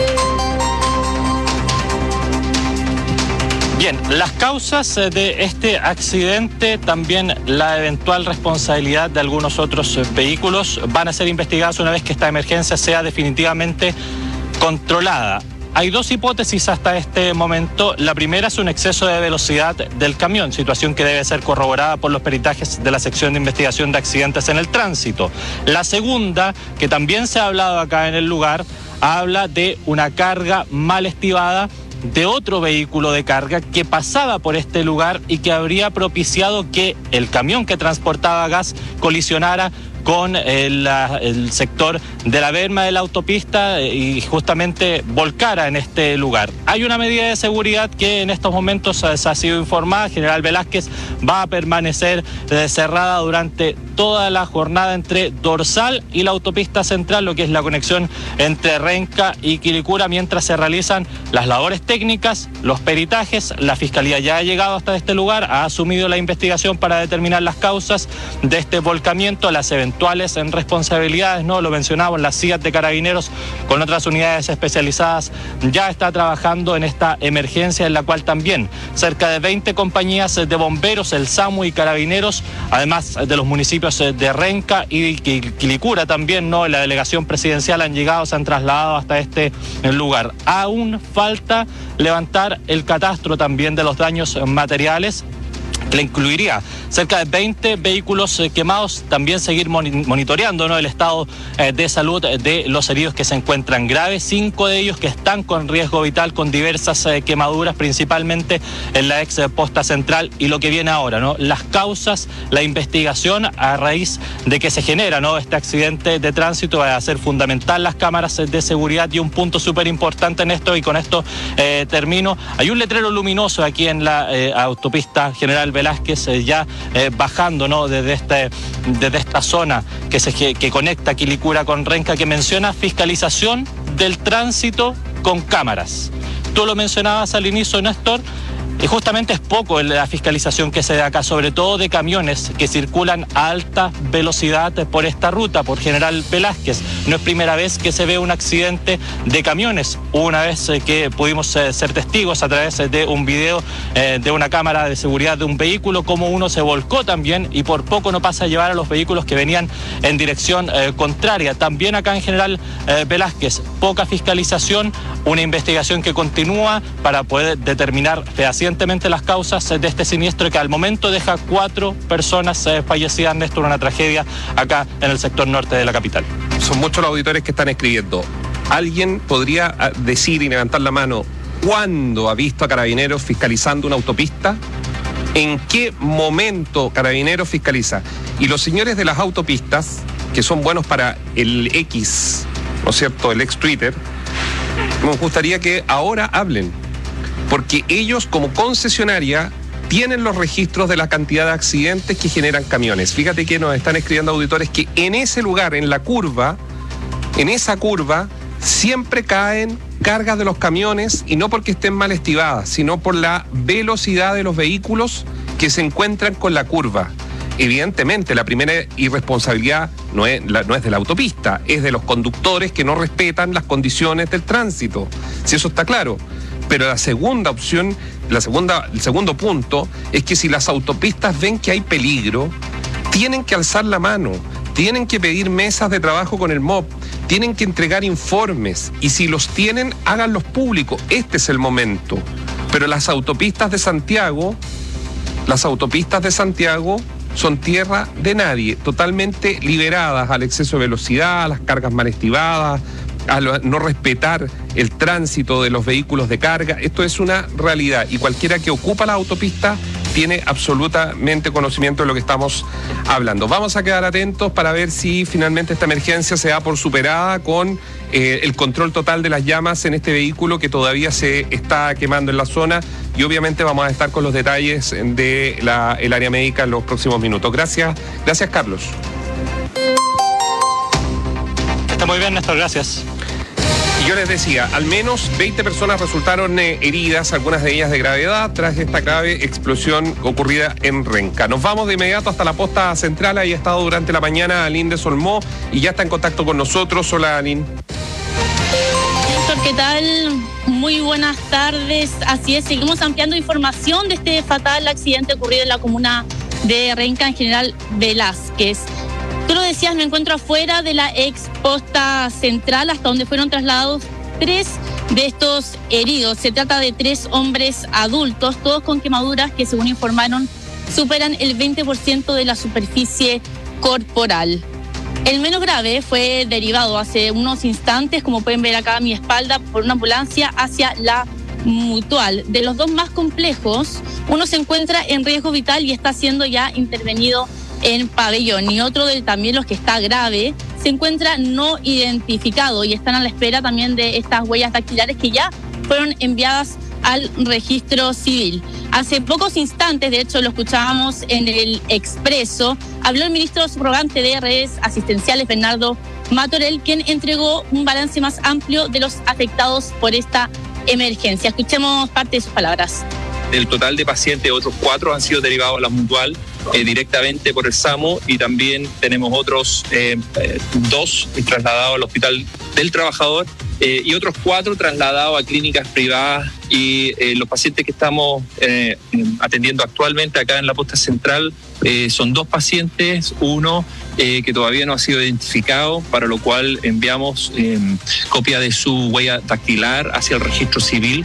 Bien, las causas de este accidente, también la eventual responsabilidad de algunos otros vehículos van a ser investigadas una vez que esta emergencia sea definitivamente controlada. Hay dos hipótesis hasta este momento. La primera es un exceso de velocidad del camión, situación que debe ser corroborada por los peritajes de la sección de investigación de accidentes en el tránsito. La segunda, que también se ha hablado acá en el lugar, habla de una carga mal estibada de otro vehículo de carga que pasaba por este lugar y que habría propiciado que el camión que transportaba gas colisionara con el, el sector de la berma de la autopista y justamente volcara en este lugar. Hay una medida de seguridad que en estos momentos se ha sido informada. General Velázquez va a permanecer cerrada durante toda la jornada entre Dorsal y la autopista central, lo que es la conexión entre Renca y Quilicura, mientras se realizan las labores técnicas, los peritajes. La Fiscalía ya ha llegado hasta este lugar, ha asumido la investigación para determinar las causas de este volcamiento, las eventuales en responsabilidades, ¿no? Lo mencionamos, la C I A T de Carabineros con otras unidades especializadas ya está trabajando en esta emergencia, en la cual también cerca de veinte compañías de bomberos, el SAMU y Carabineros, además de los municipios de Renca y Quilicura también, ¿no? La delegación presidencial han llegado, se han trasladado hasta este lugar. Aún falta levantar el catastro también de los daños materiales, que le incluiría cerca de veinte vehículos eh, quemados, también seguir monitoreando, ¿no? el estado eh, de salud de los heridos que se encuentran graves, cinco de ellos que están con riesgo vital, con diversas eh, quemaduras, principalmente en la ex posta central. Y lo que viene ahora, ¿no? Las causas, la investigación a raíz de que se genera, ¿no? este accidente de tránsito, va a ser fundamental las cámaras de seguridad. Y un punto súper importante en esto, y con esto eh, termino, hay un letrero luminoso aquí en la eh, autopista General Velázquez, eh, ya eh, bajando, ¿no? desde, este, desde esta zona que, se, que, que conecta Quilicura con Renca, que menciona fiscalización del tránsito con cámaras. Tú lo mencionabas al inicio, Néstor, y justamente es poco la fiscalización que se da acá, sobre todo de camiones que circulan a alta velocidad por esta ruta, por General Velázquez. No es primera vez que se ve un accidente de camiones. Una vez que pudimos ser testigos a través de un video eh, de una cámara de seguridad de un vehículo, como uno se volcó también y por poco no pasa a llevar a los vehículos que venían en dirección eh, contraria. También acá en General eh, Velázquez, poca fiscalización, una investigación que continúa para poder determinar fehacientemente las causas de este siniestro que al momento deja cuatro personas eh, fallecidas. Néstor, una tragedia acá en el sector norte de la capital. Son muchos los auditores que están escribiendo. ¿Alguien podría decir y levantar la mano cuándo ha visto a Carabineros fiscalizando una autopista? ¿En qué momento Carabineros fiscaliza? Y los señores de las autopistas, que son buenos para el X, ¿no es cierto?, el ex Twitter, Me gustaría que ahora hablen, porque ellos como concesionaria tienen los registros de la cantidad de accidentes que generan camiones. Fíjate que nos están escribiendo auditores que en ese lugar, en la curva, en esa curva, siempre caen cargas de los camiones, y no porque estén mal estivadas, sino por la velocidad de los vehículos que se encuentran con la curva. Evidentemente, la primera irresponsabilidad no es, la, no es de la autopista, es de los conductores que no respetan las condiciones del tránsito, si eso está claro. Pero la segunda opción, la segunda, el segundo punto, es que si las autopistas ven que hay peligro, tienen que alzar la mano, tienen que pedir mesas de trabajo con el M O P, tienen que entregar informes, y si los tienen, háganlos públicos. Este es el momento. Pero las autopistas de Santiago, las autopistas de Santiago son tierra de nadie, totalmente liberadas al exceso de velocidad, a las cargas mal estivadas, a no respetar el tránsito de los vehículos de carga. Esto es una realidad, y cualquiera que ocupa la autopista tiene absolutamente conocimiento de lo que estamos hablando. Vamos a quedar atentos para ver si finalmente esta emergencia se da por superada con eh, el control total de las llamas en este vehículo que todavía se está quemando en la zona, y obviamente vamos a estar con los detalles de la, el área médica en los próximos minutos. Gracias, gracias Carlos. Está muy bien, Néstor, gracias. Y yo les decía, al menos veinte personas resultaron eh, heridas, algunas de ellas de gravedad, tras esta grave explosión ocurrida en Renca. Nos vamos de inmediato hasta la posta central. Ahí ha estado durante la mañana Aline de Solmó y ya está en contacto con nosotros. Hola, Aline. Néstor, ¿qué tal? Muy buenas tardes. Así es, seguimos ampliando información de este fatal accidente ocurrido en la comuna de Renca, en General Velázquez. Tú lo decías, me encuentro afuera de la ex posta central, hasta donde fueron trasladados tres de estos heridos. Se trata de tres hombres adultos, todos con quemaduras que, según informaron, superan el veinte por ciento de la superficie corporal. El menos grave fue derivado hace unos instantes, como pueden ver acá a mi espalda, por una ambulancia hacia la Mutual. De los dos más complejos, uno se encuentra en riesgo vital y está siendo ya intervenido en pabellón, y otro de también los que está grave se encuentra no identificado y están a la espera también de estas huellas dactilares que ya fueron enviadas al registro civil. Hace pocos instantes, de hecho lo escuchábamos en el Expreso, habló el ministro subrogante de redes asistenciales, Bernardo Matorell, quien entregó un balance más amplio de los afectados por esta emergencia. Escuchemos parte de sus palabras. Del total de pacientes, otros cuatro han sido derivados a la Mutual eh, directamente por el SAMU, y también tenemos otros eh, eh, dos trasladados al Hospital del Trabajador eh, y otros cuatro trasladados a clínicas privadas. Y eh, los pacientes que estamos eh, atendiendo actualmente acá en la posta central eh, son dos pacientes, uno eh, que todavía no ha sido identificado, para lo cual enviamos eh, copia de su huella dactilar hacia el registro civil.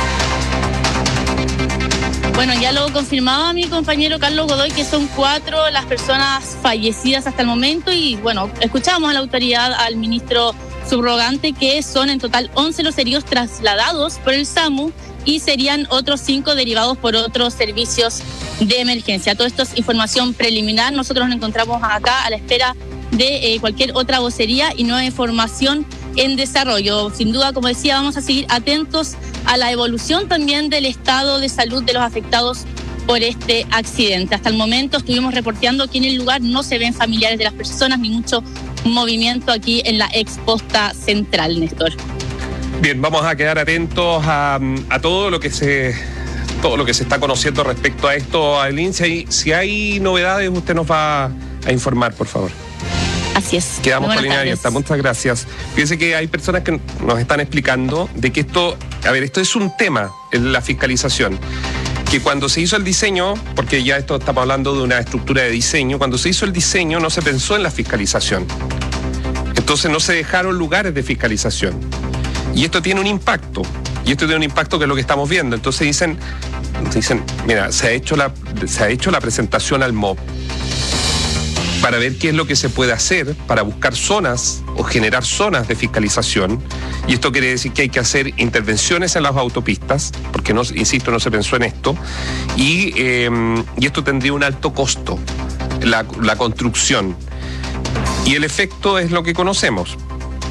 Bueno, ya lo confirmaba mi compañero Carlos Godoy, que son cuatro las personas fallecidas hasta el momento, y bueno, escuchamos a la autoridad, al ministro subrogante, que son en total once los heridos trasladados por el SAMU y serían otros cinco derivados por otros servicios de emergencia. Todo esto es información preliminar. Nosotros nos encontramos acá a la espera de eh, cualquier otra vocería y nueva información en desarrollo. Sin duda, como decía, vamos a seguir atentos a la evolución también del estado de salud de los afectados por este accidente. Hasta el momento estuvimos reporteando que en el lugar no se ven familiares de las personas ni mucho movimiento aquí en la ex posta central, Néstor. Bien, vamos a quedar atentos a, a todo lo que se todo lo que se está conociendo respecto a esto, Aline. Si hay, si hay novedades, usted nos va a informar, por favor. Así es. Quedamos con la línea abierta. Muchas gracias. Fíjense que hay personas que nos están explicando de que esto, a ver, esto es un tema en la fiscalización. Que cuando se hizo el diseño, porque ya esto estamos hablando de una estructura de diseño, cuando se hizo el diseño no se pensó en la fiscalización. Entonces no se dejaron lugares de fiscalización. Y esto tiene un impacto. Y esto tiene un impacto que es lo que estamos viendo. Entonces dicen, dicen, mira, se ha hecho la, se ha hecho la presentación al M O P para ver qué es lo que se puede hacer para buscar zonas o generar zonas de fiscalización. Y esto quiere decir que hay que hacer intervenciones en las autopistas, porque, no, insisto, no se pensó en esto. Y, eh, y esto tendría un alto costo, la, la construcción. Y el efecto es lo que conocemos.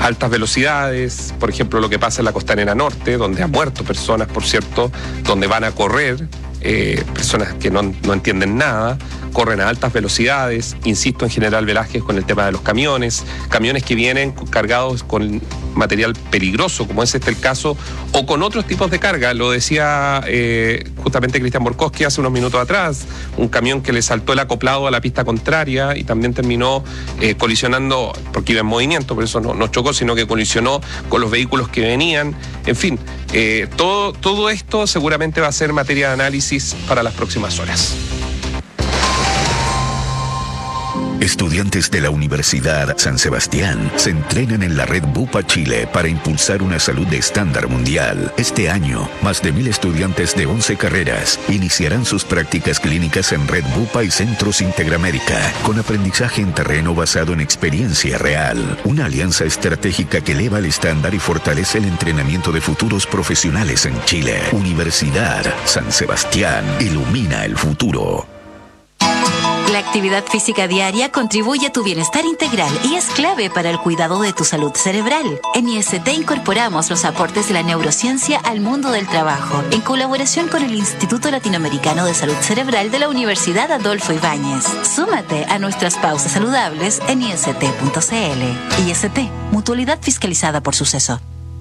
altas velocidades, por ejemplo, lo que pasa en la Costanera Norte, donde han muerto personas, por cierto, donde van a correr, eh, personas que no, no entienden nada, corren a altas velocidades, insisto en General Velázquez con el tema de los camiones, camiones que vienen cargados con material peligroso, como es este el caso, o con otros tipos de carga. Lo decía eh, justamente Cristian Borkowski hace unos minutos atrás, un camión que le saltó el acoplado a la pista contraria y también terminó eh, colisionando, porque iba en movimiento, por eso no, no chocó, sino que colisionó con los vehículos que venían. En fin, eh, todo, todo esto seguramente va a ser materia de análisis para las próximas horas. Estudiantes de la Universidad San Sebastián se entrenan en la red Bupa Chile para impulsar una salud de estándar mundial. Este año, más de mil estudiantes de once carreras iniciarán sus prácticas clínicas en red Bupa y Centros Interamérica, con aprendizaje en terreno basado en experiencia real. Una alianza estratégica que eleva el estándar y fortalece el entrenamiento de futuros profesionales en Chile. Universidad San Sebastián ilumina el futuro. La actividad física diaria contribuye a tu bienestar integral y es clave para el cuidado de tu salud cerebral. En I S T incorporamos los aportes de la neurociencia al mundo del trabajo, en colaboración con el Instituto Latinoamericano de Salud Cerebral de la Universidad Adolfo Ibáñez. Súmate a nuestras pausas saludables en I S T punto C L. I S T, mutualidad fiscalizada por Suceso.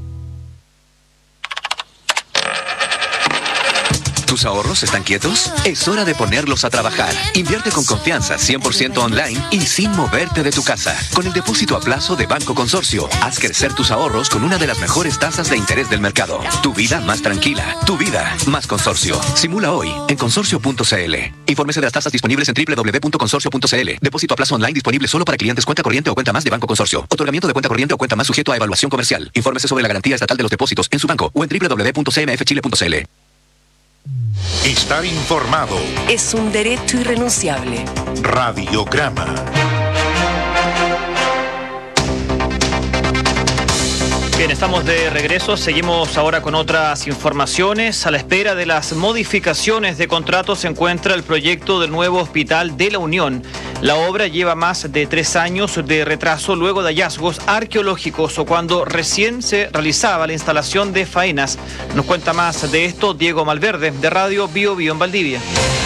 ¿Tus ahorros están quietos? Es hora de ponerlos a trabajar. Invierte con confianza, cien por ciento online y sin moverte de tu casa. Con el depósito a plazo de Banco Consorcio, haz crecer tus ahorros con una de las mejores tasas de interés del mercado. Tu vida más tranquila. Tu vida más Consorcio. Simula hoy en consorcio punto C L. Infórmese de las tasas disponibles en doble u doble u doble u punto consorcio punto C L. Depósito a plazo online disponible solo para clientes cuenta corriente o cuenta más de Banco Consorcio. Otorgamiento de cuenta corriente o cuenta más sujeto a evaluación comercial. Infórmese sobre la garantía estatal de los depósitos en su banco o en doble u doble u doble u punto c m f chile punto c l. Estar informado es un derecho irrenunciable. Radiograma. Bien, estamos de regreso. Seguimos ahora con otras informaciones. A la espera de las modificaciones de contrato se encuentra el proyecto del nuevo Hospital de la Unión. La obra lleva más de tres años de retraso luego de hallazgos arqueológicos o cuando recién se realizaba la instalación de faenas. Nos cuenta más de esto Diego Malverde, de Radio Bio Bio en Valdivia.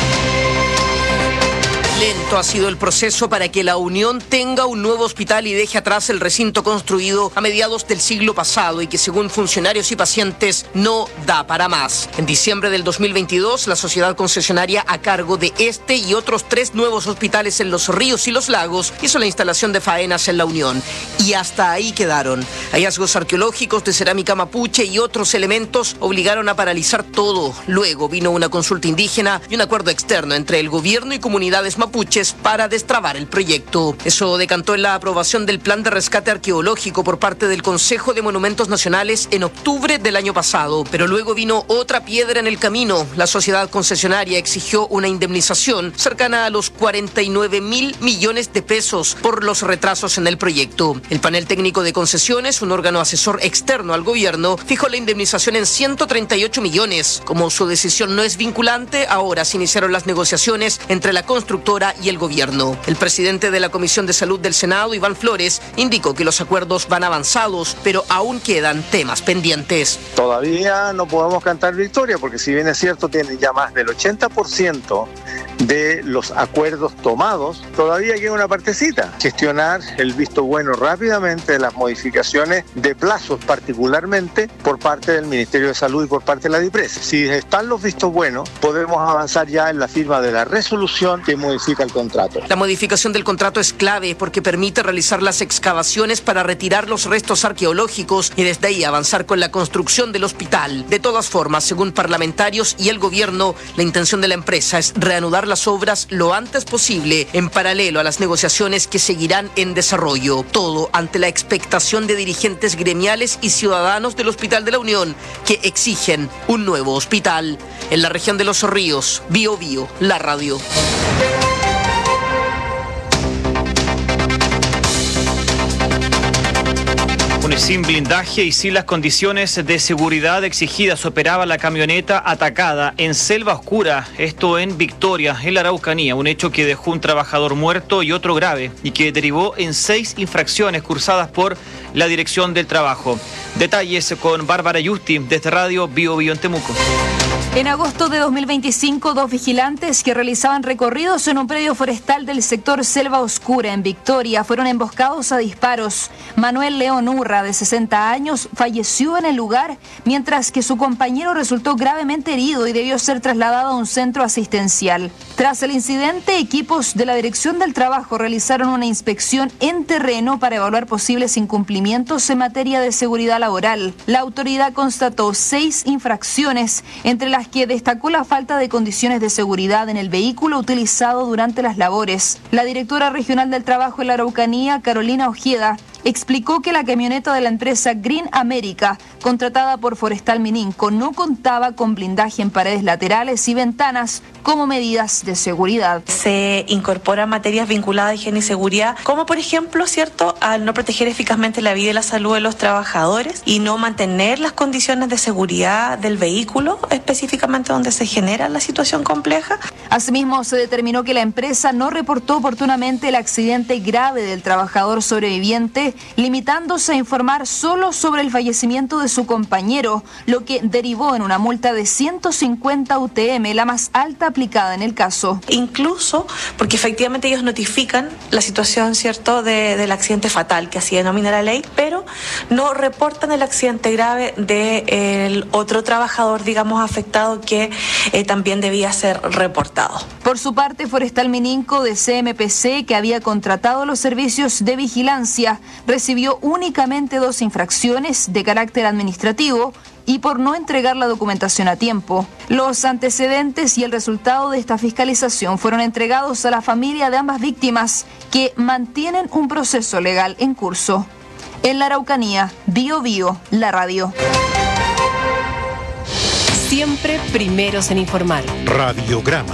Lento ha sido el proceso para que la Unión tenga un nuevo hospital y deje atrás el recinto construido a mediados del siglo pasado y que según funcionarios y pacientes no da para más. En diciembre del dos mil veintidós, la sociedad concesionaria a cargo de este y otros tres nuevos hospitales en los ríos y los lagos hizo la instalación de faenas en la Unión. Y hasta ahí quedaron. Hallazgos arqueológicos de cerámica mapuche y otros elementos obligaron a paralizar todo. Luego vino una consulta indígena y un acuerdo externo entre el gobierno y comunidades mapuches mapuches para destrabar el proyecto. Eso decantó en la aprobación del plan de rescate arqueológico por parte del Consejo de Monumentos Nacionales en octubre del año pasado. Pero luego vino otra piedra en el camino. La sociedad concesionaria exigió una indemnización cercana a los cuarenta y nueve mil millones de pesos por los retrasos en el proyecto. El panel técnico de concesiones, un órgano asesor externo al gobierno, fijó la indemnización en ciento treinta y ocho millones. Como su decisión no es vinculante, ahora se iniciaron las negociaciones entre la constructora y el gobierno. El presidente de la Comisión de Salud del Senado, Iván Flores, indicó que los acuerdos van avanzados, pero aún quedan temas pendientes. Todavía no podemos cantar victoria, porque si bien es cierto, tienen ya más del ochenta por ciento de los acuerdos tomados, todavía queda una partecita. Gestionar el visto bueno rápidamente de las modificaciones de plazos, particularmente por parte del Ministerio de Salud y por parte de la DIPRES. Si están los vistos buenos, podemos avanzar ya en la firma de la resolución que modifica el contrato. La modificación del contrato es clave porque permite realizar las excavaciones para retirar los restos arqueológicos y desde ahí avanzar con la construcción del hospital. De todas formas, según parlamentarios y el gobierno, la intención de la empresa es reanudar las obras lo antes posible, en paralelo a las negociaciones que seguirán en desarrollo. Todo ante la expectación de dirigentes gremiales y ciudadanos del Hospital de la Unión que exigen un nuevo hospital. En la región de Los Ríos, Bio Bio, la radio. Sin blindaje y sin las condiciones de seguridad exigidas operaba la camioneta atacada en Selva Oscura, esto en Victoria, en la Araucanía, un hecho que dejó un trabajador muerto y otro grave y que derivó en seis infracciones cursadas por la Dirección del Trabajo. Detalles con Bárbara Yusti desde Radio Bio Bio en Temuco. En agosto de dos mil veinticinco, dos vigilantes que realizaban recorridos en un predio forestal del sector Selva Oscura en Victoria fueron emboscados a disparos. Manuel León Urra, de sesenta años, falleció en el lugar, mientras que su compañero resultó gravemente herido y debió ser trasladado a un centro asistencial. Tras el incidente, equipos de la Dirección del Trabajo realizaron una inspección en terreno para evaluar posibles incumplimientos en materia de seguridad laboral. La autoridad constató seis infracciones, entre las que destacó la falta de condiciones de seguridad en el vehículo utilizado durante las labores. La directora regional del Trabajo en la Araucanía, Carolina Ojeda, explicó que la camioneta de la empresa Green America, contratada por Forestal Mininco, no contaba con blindaje en paredes laterales y ventanas como medidas de seguridad. Se incorporan materias vinculadas a higiene y seguridad, como por ejemplo, ¿cierto?, al no proteger eficazmente la vida y la salud de los trabajadores y no mantener las condiciones de seguridad del vehículo, específicamente donde se genera la situación compleja. Asimismo, se determinó que la empresa no reportó oportunamente el accidente grave del trabajador sobreviviente, limitándose a informar solo sobre el fallecimiento de su compañero, lo que derivó en una multa de ciento cincuenta U T M, la más alta aplicada en el caso. Incluso porque efectivamente ellos notifican la situación, ¿cierto?, de, del accidente fatal, que así denomina la ley, pero no reportan el accidente grave del otro trabajador, digamos, afectado, que eh, también debía ser reportado. Por su parte, Forestal Mininco de C M P C, que había contratado los servicios de vigilancia, recibió únicamente dos infracciones de carácter administrativo y por no entregar la documentación a tiempo. Los antecedentes y el resultado de esta fiscalización fueron entregados a la familia de ambas víctimas, que mantienen un proceso legal en curso. En la Araucanía, Bio Bio, la radio. Siempre primeros en informar. Radiograma.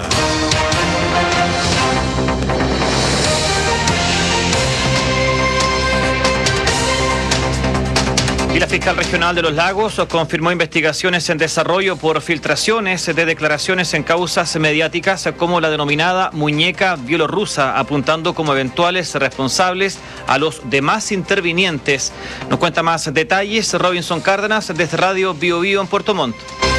Y la fiscal regional de Los Lagos confirmó investigaciones en desarrollo por filtraciones de declaraciones en causas mediáticas como la denominada muñeca bielorrusa, apuntando como eventuales responsables a los demás intervinientes. Nos cuenta más detalles Robinson Cárdenas desde Radio Bio Bio en Puerto Montt.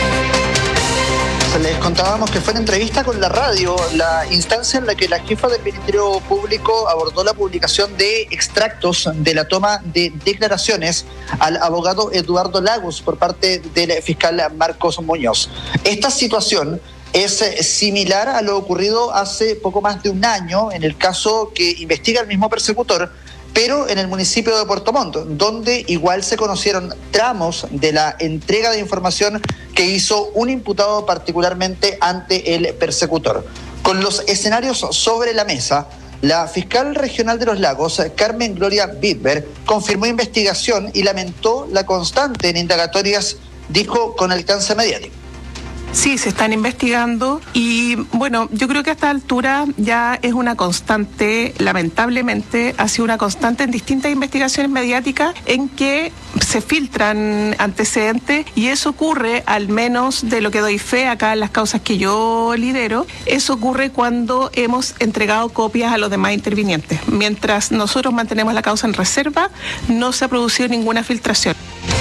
Les contábamos que fue en entrevista con la radio la instancia en la que la jefa del Ministerio Público abordó la publicación de extractos de la toma de declaraciones al abogado Eduardo Lagos por parte del fiscal Marcos Muñoz. Esta situación es similar a lo ocurrido hace poco más de un año en el caso que investiga el mismo persecutor, pero en el municipio de Puerto Montt, donde igual se conocieron tramos de la entrega de información que hizo un imputado particularmente ante el persecutor. Con los escenarios sobre la mesa, la fiscal regional de Los Lagos, Carmen Gloria Bidber, confirmó investigación y lamentó la constante en indagatorias, dijo, con alcance mediático. Sí, se están investigando y bueno, yo creo que a esta altura ya es una constante, lamentablemente ha sido una constante en distintas investigaciones mediáticas en que se filtran antecedentes y eso ocurre, al menos de lo que doy fe acá en las causas que yo lidero, eso ocurre cuando hemos entregado copias a los demás intervinientes. Mientras nosotros mantenemos la causa en reserva, no se ha producido ninguna filtración.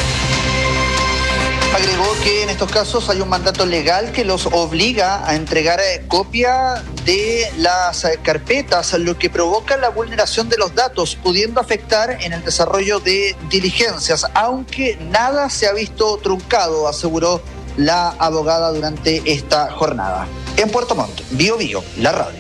Agregó que en estos casos hay un mandato legal que los obliga a entregar eh, copia de las eh, carpetas, lo que provoca la vulneración de los datos, pudiendo afectar en el desarrollo de diligencias, aunque nada se ha visto truncado, aseguró la abogada durante esta jornada. En Puerto Montt, Bio Bio, la radio.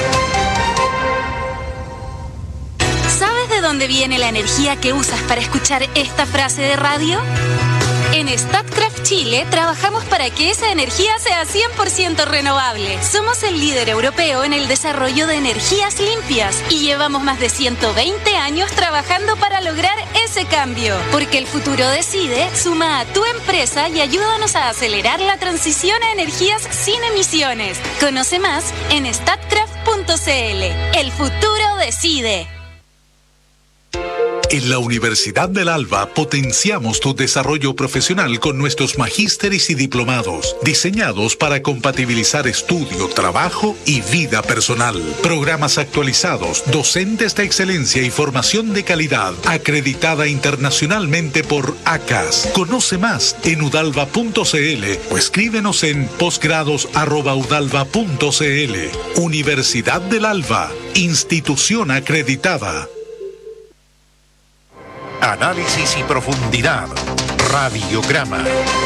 ¿Sabes de dónde viene la energía que usas para escuchar esta frase de radio? En Statkraft Chile trabajamos para que esa energía sea cien por ciento renovable. Somos el líder europeo en el desarrollo de energías limpias y llevamos más de ciento veinte años trabajando para lograr ese cambio. Porque el futuro decide, suma a tu empresa y ayúdanos a acelerar la transición a energías sin emisiones. Conoce más en statkraft punto c l. El futuro decide. En la Universidad del Alba potenciamos tu desarrollo profesional con nuestros magísteres y diplomados, diseñados para compatibilizar estudio, trabajo y vida personal. Programas actualizados, docentes de excelencia y formación de calidad, acreditada internacionalmente por A C A S. Conoce más en udalva punto c l o escríbenos en posgrados arroba udalva punto c l. Universidad del Alba, institución acreditada. Análisis y profundidad. Radiograma.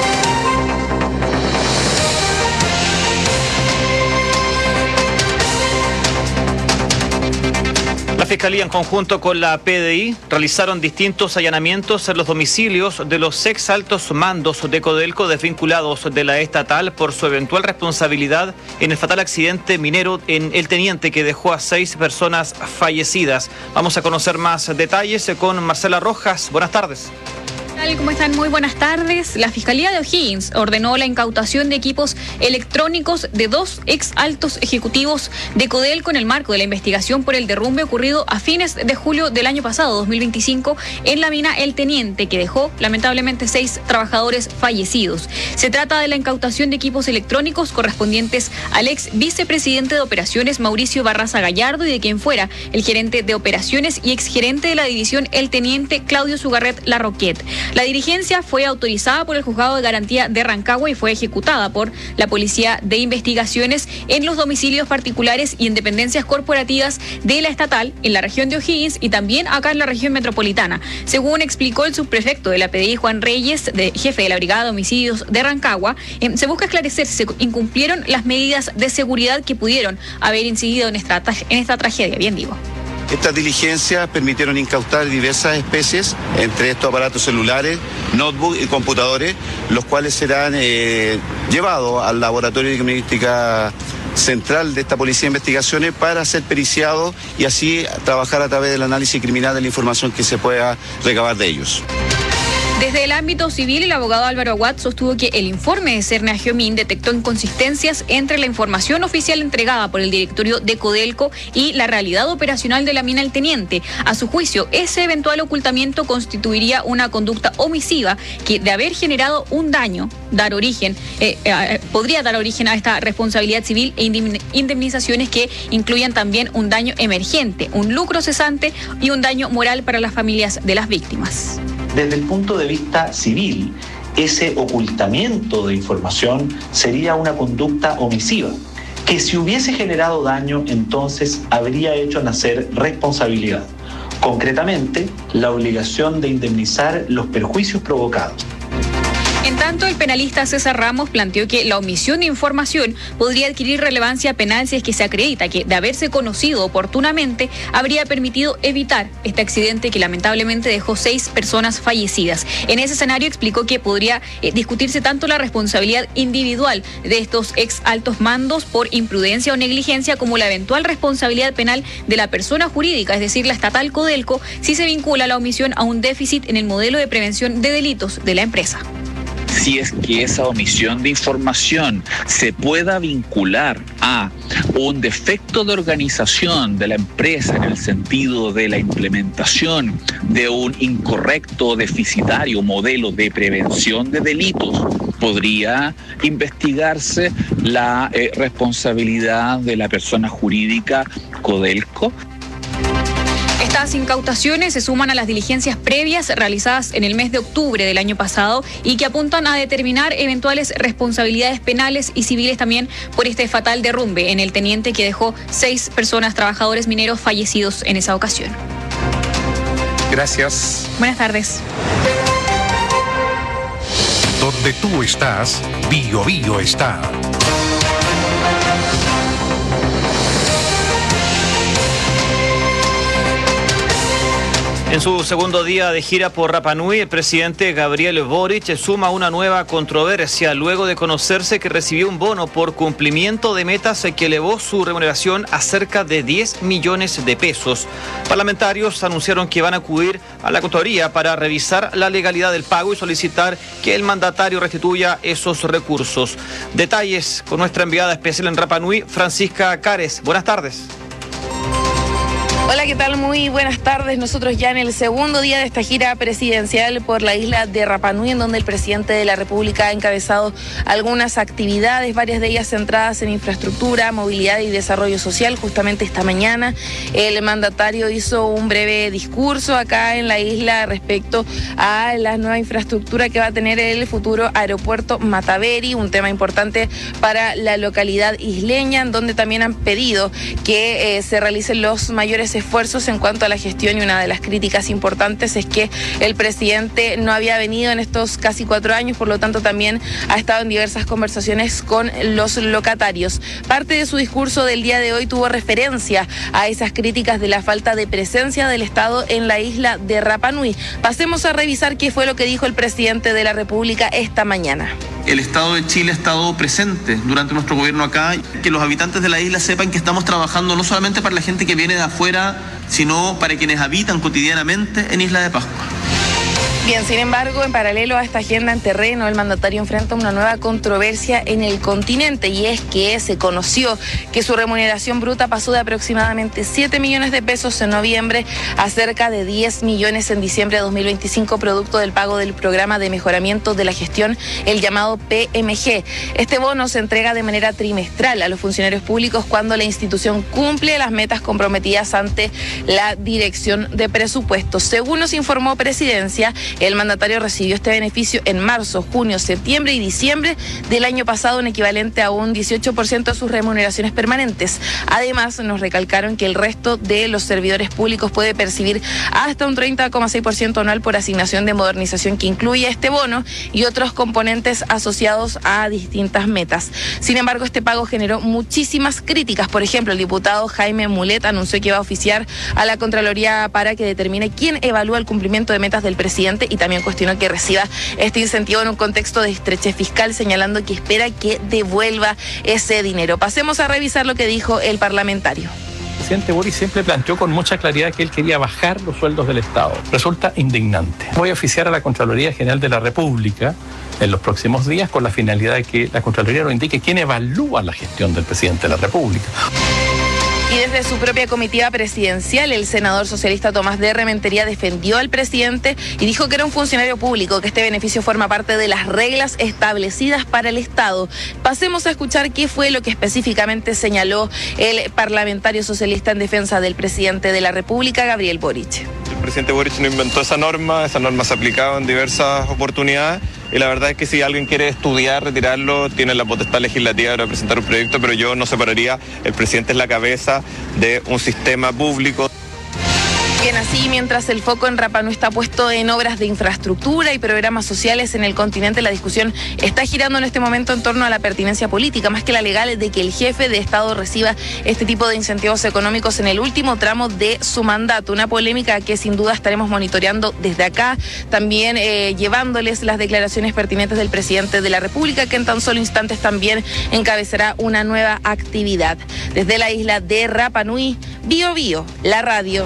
La Fiscalía, en conjunto con la P D I, realizaron distintos allanamientos en los domicilios de los ex altos mandos de Codelco desvinculados de la estatal por su eventual responsabilidad en el fatal accidente minero en El Teniente que dejó a seis personas fallecidas. Vamos a conocer más detalles con Marcela Rojas. Buenas tardes. ¿Cómo están? Muy buenas tardes. La Fiscalía de O'Higgins ordenó la incautación de equipos electrónicos de dos ex altos ejecutivos de Codelco en el marco de la investigación por el derrumbe ocurrido a fines de julio del año pasado, dos mil veinticinco, en la mina El Teniente, que dejó lamentablemente seis trabajadores fallecidos. Se trata de la incautación de equipos electrónicos correspondientes al ex vicepresidente de operaciones Mauricio Barraza Gallardo y de quien fuera el gerente de operaciones y exgerente de la división El Teniente Claudio Sugarret Larroquet. La diligencia fue autorizada por el Juzgado de Garantía de Rancagua y fue ejecutada por la Policía de Investigaciones en los domicilios particulares y en dependencias corporativas de la estatal en la región de O'Higgins y también acá en la región metropolitana. Según explicó el subprefecto de la P D I, Juan Reyes, de, jefe de la Brigada de Homicidios de Rancagua, eh, se busca esclarecer si se incumplieron las medidas de seguridad que pudieron haber incidido en esta, en esta tragedia. Bien digo. Estas diligencias permitieron incautar diversas especies, entre estos aparatos celulares, notebooks y computadores, los cuales serán eh, llevados al Laboratorio de Criminalística Central de esta Policía de Investigaciones para ser periciados y así trabajar a través del análisis criminal de la información que se pueda recabar de ellos. Desde el ámbito civil, el abogado Álvaro Aguad sostuvo que el informe de Cerna Geomín detectó inconsistencias entre la información oficial entregada por el directorio de Codelco y la realidad operacional de la mina El Teniente. A su juicio, ese eventual ocultamiento constituiría una conducta omisiva que, de haber generado un daño, dar origen, eh, eh, podría dar origen a esta responsabilidad civil e indemnizaciones que incluyan también un daño emergente, un lucro cesante y un daño moral para las familias de las víctimas. Desde el punto de vista civil, ese ocultamiento de información sería una conducta omisiva, que si hubiese generado daño, entonces habría hecho nacer responsabilidad. Concretamente, la obligación de indemnizar los perjuicios provocados. En tanto, el penalista César Ramos planteó que la omisión de información podría adquirir relevancia penal si es que se acredita que, de haberse conocido oportunamente, habría permitido evitar este accidente que lamentablemente dejó seis personas fallecidas. En ese escenario explicó que podría eh, discutirse tanto la responsabilidad individual de estos ex altos mandos por imprudencia o negligencia como la eventual responsabilidad penal de la persona jurídica, es decir, la estatal Codelco, si se vincula la omisión a un déficit en el modelo de prevención de delitos de la empresa. Si es que esa omisión de información se pueda vincular a un defecto de organización de la empresa en el sentido de la implementación de un incorrecto o deficitario modelo de prevención de delitos, podría investigarse la eh, responsabilidad de la persona jurídica Codelco. Estas incautaciones se suman a las diligencias previas realizadas en el mes de octubre del año pasado y que apuntan a determinar eventuales responsabilidades penales y civiles también por este fatal derrumbe en El Teniente que dejó seis personas, trabajadores mineros, fallecidos en esa ocasión. Gracias. Buenas tardes. Donde tú estás, Bio Bio está. En su segundo día de gira por Rapa Nui, el presidente Gabriel Boric suma una nueva controversia luego de conocerse que recibió un bono por cumplimiento de metas que elevó su remuneración a cerca de diez millones de pesos. Parlamentarios anunciaron que van a acudir a la Contraloría para revisar la legalidad del pago y solicitar que el mandatario restituya esos recursos. Detalles con nuestra enviada especial en Rapa Nui, Francisca Cares. Buenas tardes. Hola, ¿qué tal? Muy buenas tardes. Nosotros ya en el segundo día de esta gira presidencial por la isla de Rapa Nui, en donde el presidente de la República ha encabezado algunas actividades, varias de ellas centradas en infraestructura, movilidad y desarrollo social. Justamente esta mañana el mandatario hizo un breve discurso acá en la isla respecto a la nueva infraestructura que va a tener el futuro aeropuerto Mataveri, un tema importante para la localidad isleña, en donde también han pedido que eh, se realicen los mayores esfuerzos en cuanto a la gestión, y una de las críticas importantes es que el presidente no había venido en estos casi cuatro años, por lo tanto también ha estado en diversas conversaciones con los locatarios. Parte de su discurso del día de hoy tuvo referencia a esas críticas de la falta de presencia del Estado en la isla de Rapa Nui. Pasemos a revisar qué fue lo que dijo el presidente de la República esta mañana. El Estado de Chile ha estado presente durante nuestro gobierno acá, que los habitantes de la isla sepan que estamos trabajando no solamente para la gente que viene de afuera, sino para quienes habitan cotidianamente en Isla de Pascua. Bien, sin embargo, en paralelo a esta agenda en terreno, el mandatario enfrenta una nueva controversia en el continente, y es que se conoció que su remuneración bruta pasó de aproximadamente siete millones de pesos en noviembre a cerca de diez millones en diciembre de dos mil veinticinco, producto del pago del programa de mejoramiento de la gestión, el llamado P M G. Este bono se entrega de manera trimestral a los funcionarios públicos cuando la institución cumple las metas comprometidas ante la Dirección de Presupuestos. Según nos informó Presidencia, el mandatario recibió este beneficio en marzo, junio, septiembre y diciembre del año pasado, un equivalente a un dieciocho por ciento de sus remuneraciones permanentes. Además, nos recalcaron que el resto de los servidores públicos puede percibir hasta un treinta coma seis por ciento anual por asignación de modernización que incluye este bono y otros componentes asociados a distintas metas. Sin embargo, este pago generó muchísimas críticas. Por ejemplo, el diputado Jaime Mulet anunció que va a oficiar a la Contraloría para que determine quién evalúa el cumplimiento de metas del presidente, y también cuestionó que reciba este incentivo en un contexto de estrechez fiscal, señalando que espera que devuelva ese dinero. Pasemos a revisar lo que dijo el parlamentario. El presidente Boric siempre planteó con mucha claridad que él quería bajar los sueldos del Estado. Resulta indignante. Voy a oficiar a la Contraloría General de la República en los próximos días con la finalidad de que la Contraloría nos indique quién evalúa la gestión del presidente de la República. Y desde su propia comitiva presidencial, el senador socialista Tomás de Rementería defendió al presidente y dijo que era un funcionario público, que este beneficio forma parte de las reglas establecidas para el Estado. Pasemos a escuchar qué fue lo que específicamente señaló el parlamentario socialista en defensa del presidente de la República, Gabriel Boric. El presidente Boric no inventó esa norma, esa norma se ha aplicado en diversas oportunidades, y la verdad es que si alguien quiere estudiar, retirarlo, tiene la potestad legislativa de presentar un proyecto, pero yo no separaría. El presidente es la cabeza de un sistema público. Bien, así mientras el foco en Rapa Nui está puesto en obras de infraestructura y programas sociales en el continente, la discusión está girando en este momento en torno a la pertinencia política, más que la legal, de que el jefe de Estado reciba este tipo de incentivos económicos en el último tramo de su mandato. Una polémica que sin duda estaremos monitoreando desde acá, también eh, llevándoles las declaraciones pertinentes del presidente de la República, que en tan solo instantes también encabezará una nueva actividad. Desde la isla de Rapa Nui, Bio Bio, la radio.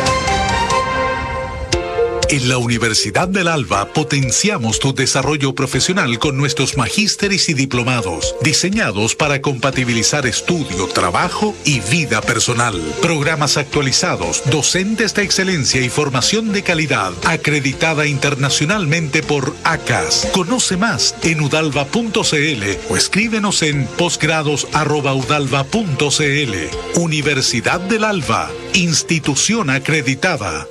En la Universidad del Alba potenciamos tu desarrollo profesional con nuestros magísteres y diplomados, diseñados para compatibilizar estudio, trabajo y vida personal. Programas actualizados, docentes de excelencia y formación de calidad, acreditada internacionalmente por A C A S. Conoce más en udalva punto cl o escríbenos en posgrados arroba udalva punto cl. Universidad del Alba, institución acreditada.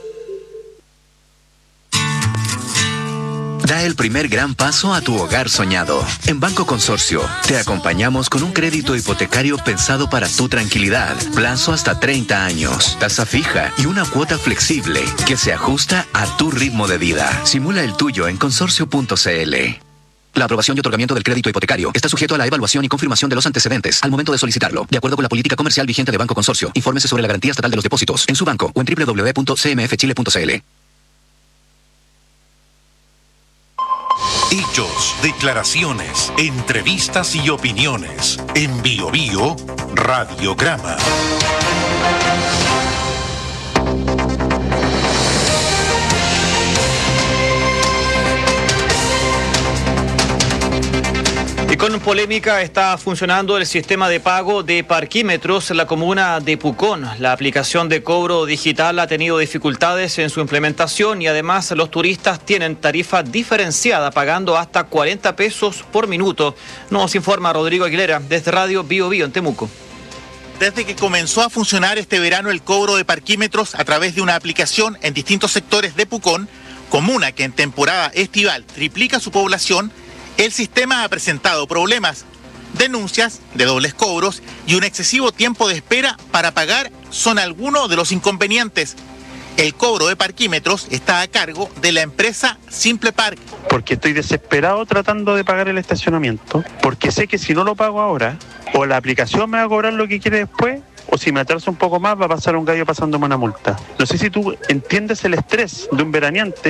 Da el primer gran paso a tu hogar soñado. En Banco Consorcio, te acompañamos con un crédito hipotecario pensado para tu tranquilidad. Plazo hasta treinta años, tasa fija y una cuota flexible que se ajusta a tu ritmo de vida. Simula el tuyo en consorcio punto cl. La aprobación y otorgamiento del crédito hipotecario está sujeto a la evaluación y confirmación de los antecedentes al momento de solicitarlo, de acuerdo con la política comercial vigente de Banco Consorcio. Infórmese sobre la garantía estatal de los depósitos en su banco o en doble u doble u doble u punto c m f chile punto c l. Hechos, declaraciones, entrevistas y opiniones. En Bio Bio, Radiograma. Y Con polémica está funcionando el sistema de pago de parquímetros en la comuna de Pucón. La aplicación de cobro digital ha tenido dificultades en su implementación y además los turistas tienen tarifa diferenciada pagando hasta cuarenta pesos por minuto. Nos informa Rodrigo Aguilera desde Radio Bio Bio en Temuco. Desde que comenzó a funcionar este verano el cobro de parquímetros a través de una aplicación en distintos sectores de Pucón, comuna que en temporada estival triplica su población, el sistema ha presentado problemas, denuncias de dobles cobros y un excesivo tiempo de espera para pagar son algunos de los inconvenientes. El cobro de parquímetros está a cargo de la empresa Simple Park. Porque estoy desesperado tratando de pagar el estacionamiento, porque sé que si no lo pago ahora, o la aplicación me va a cobrar lo que quiere después, o si me atraso un poco más va a pasar un gallo pasándome una multa. No sé si tú entiendes el estrés de un veraneante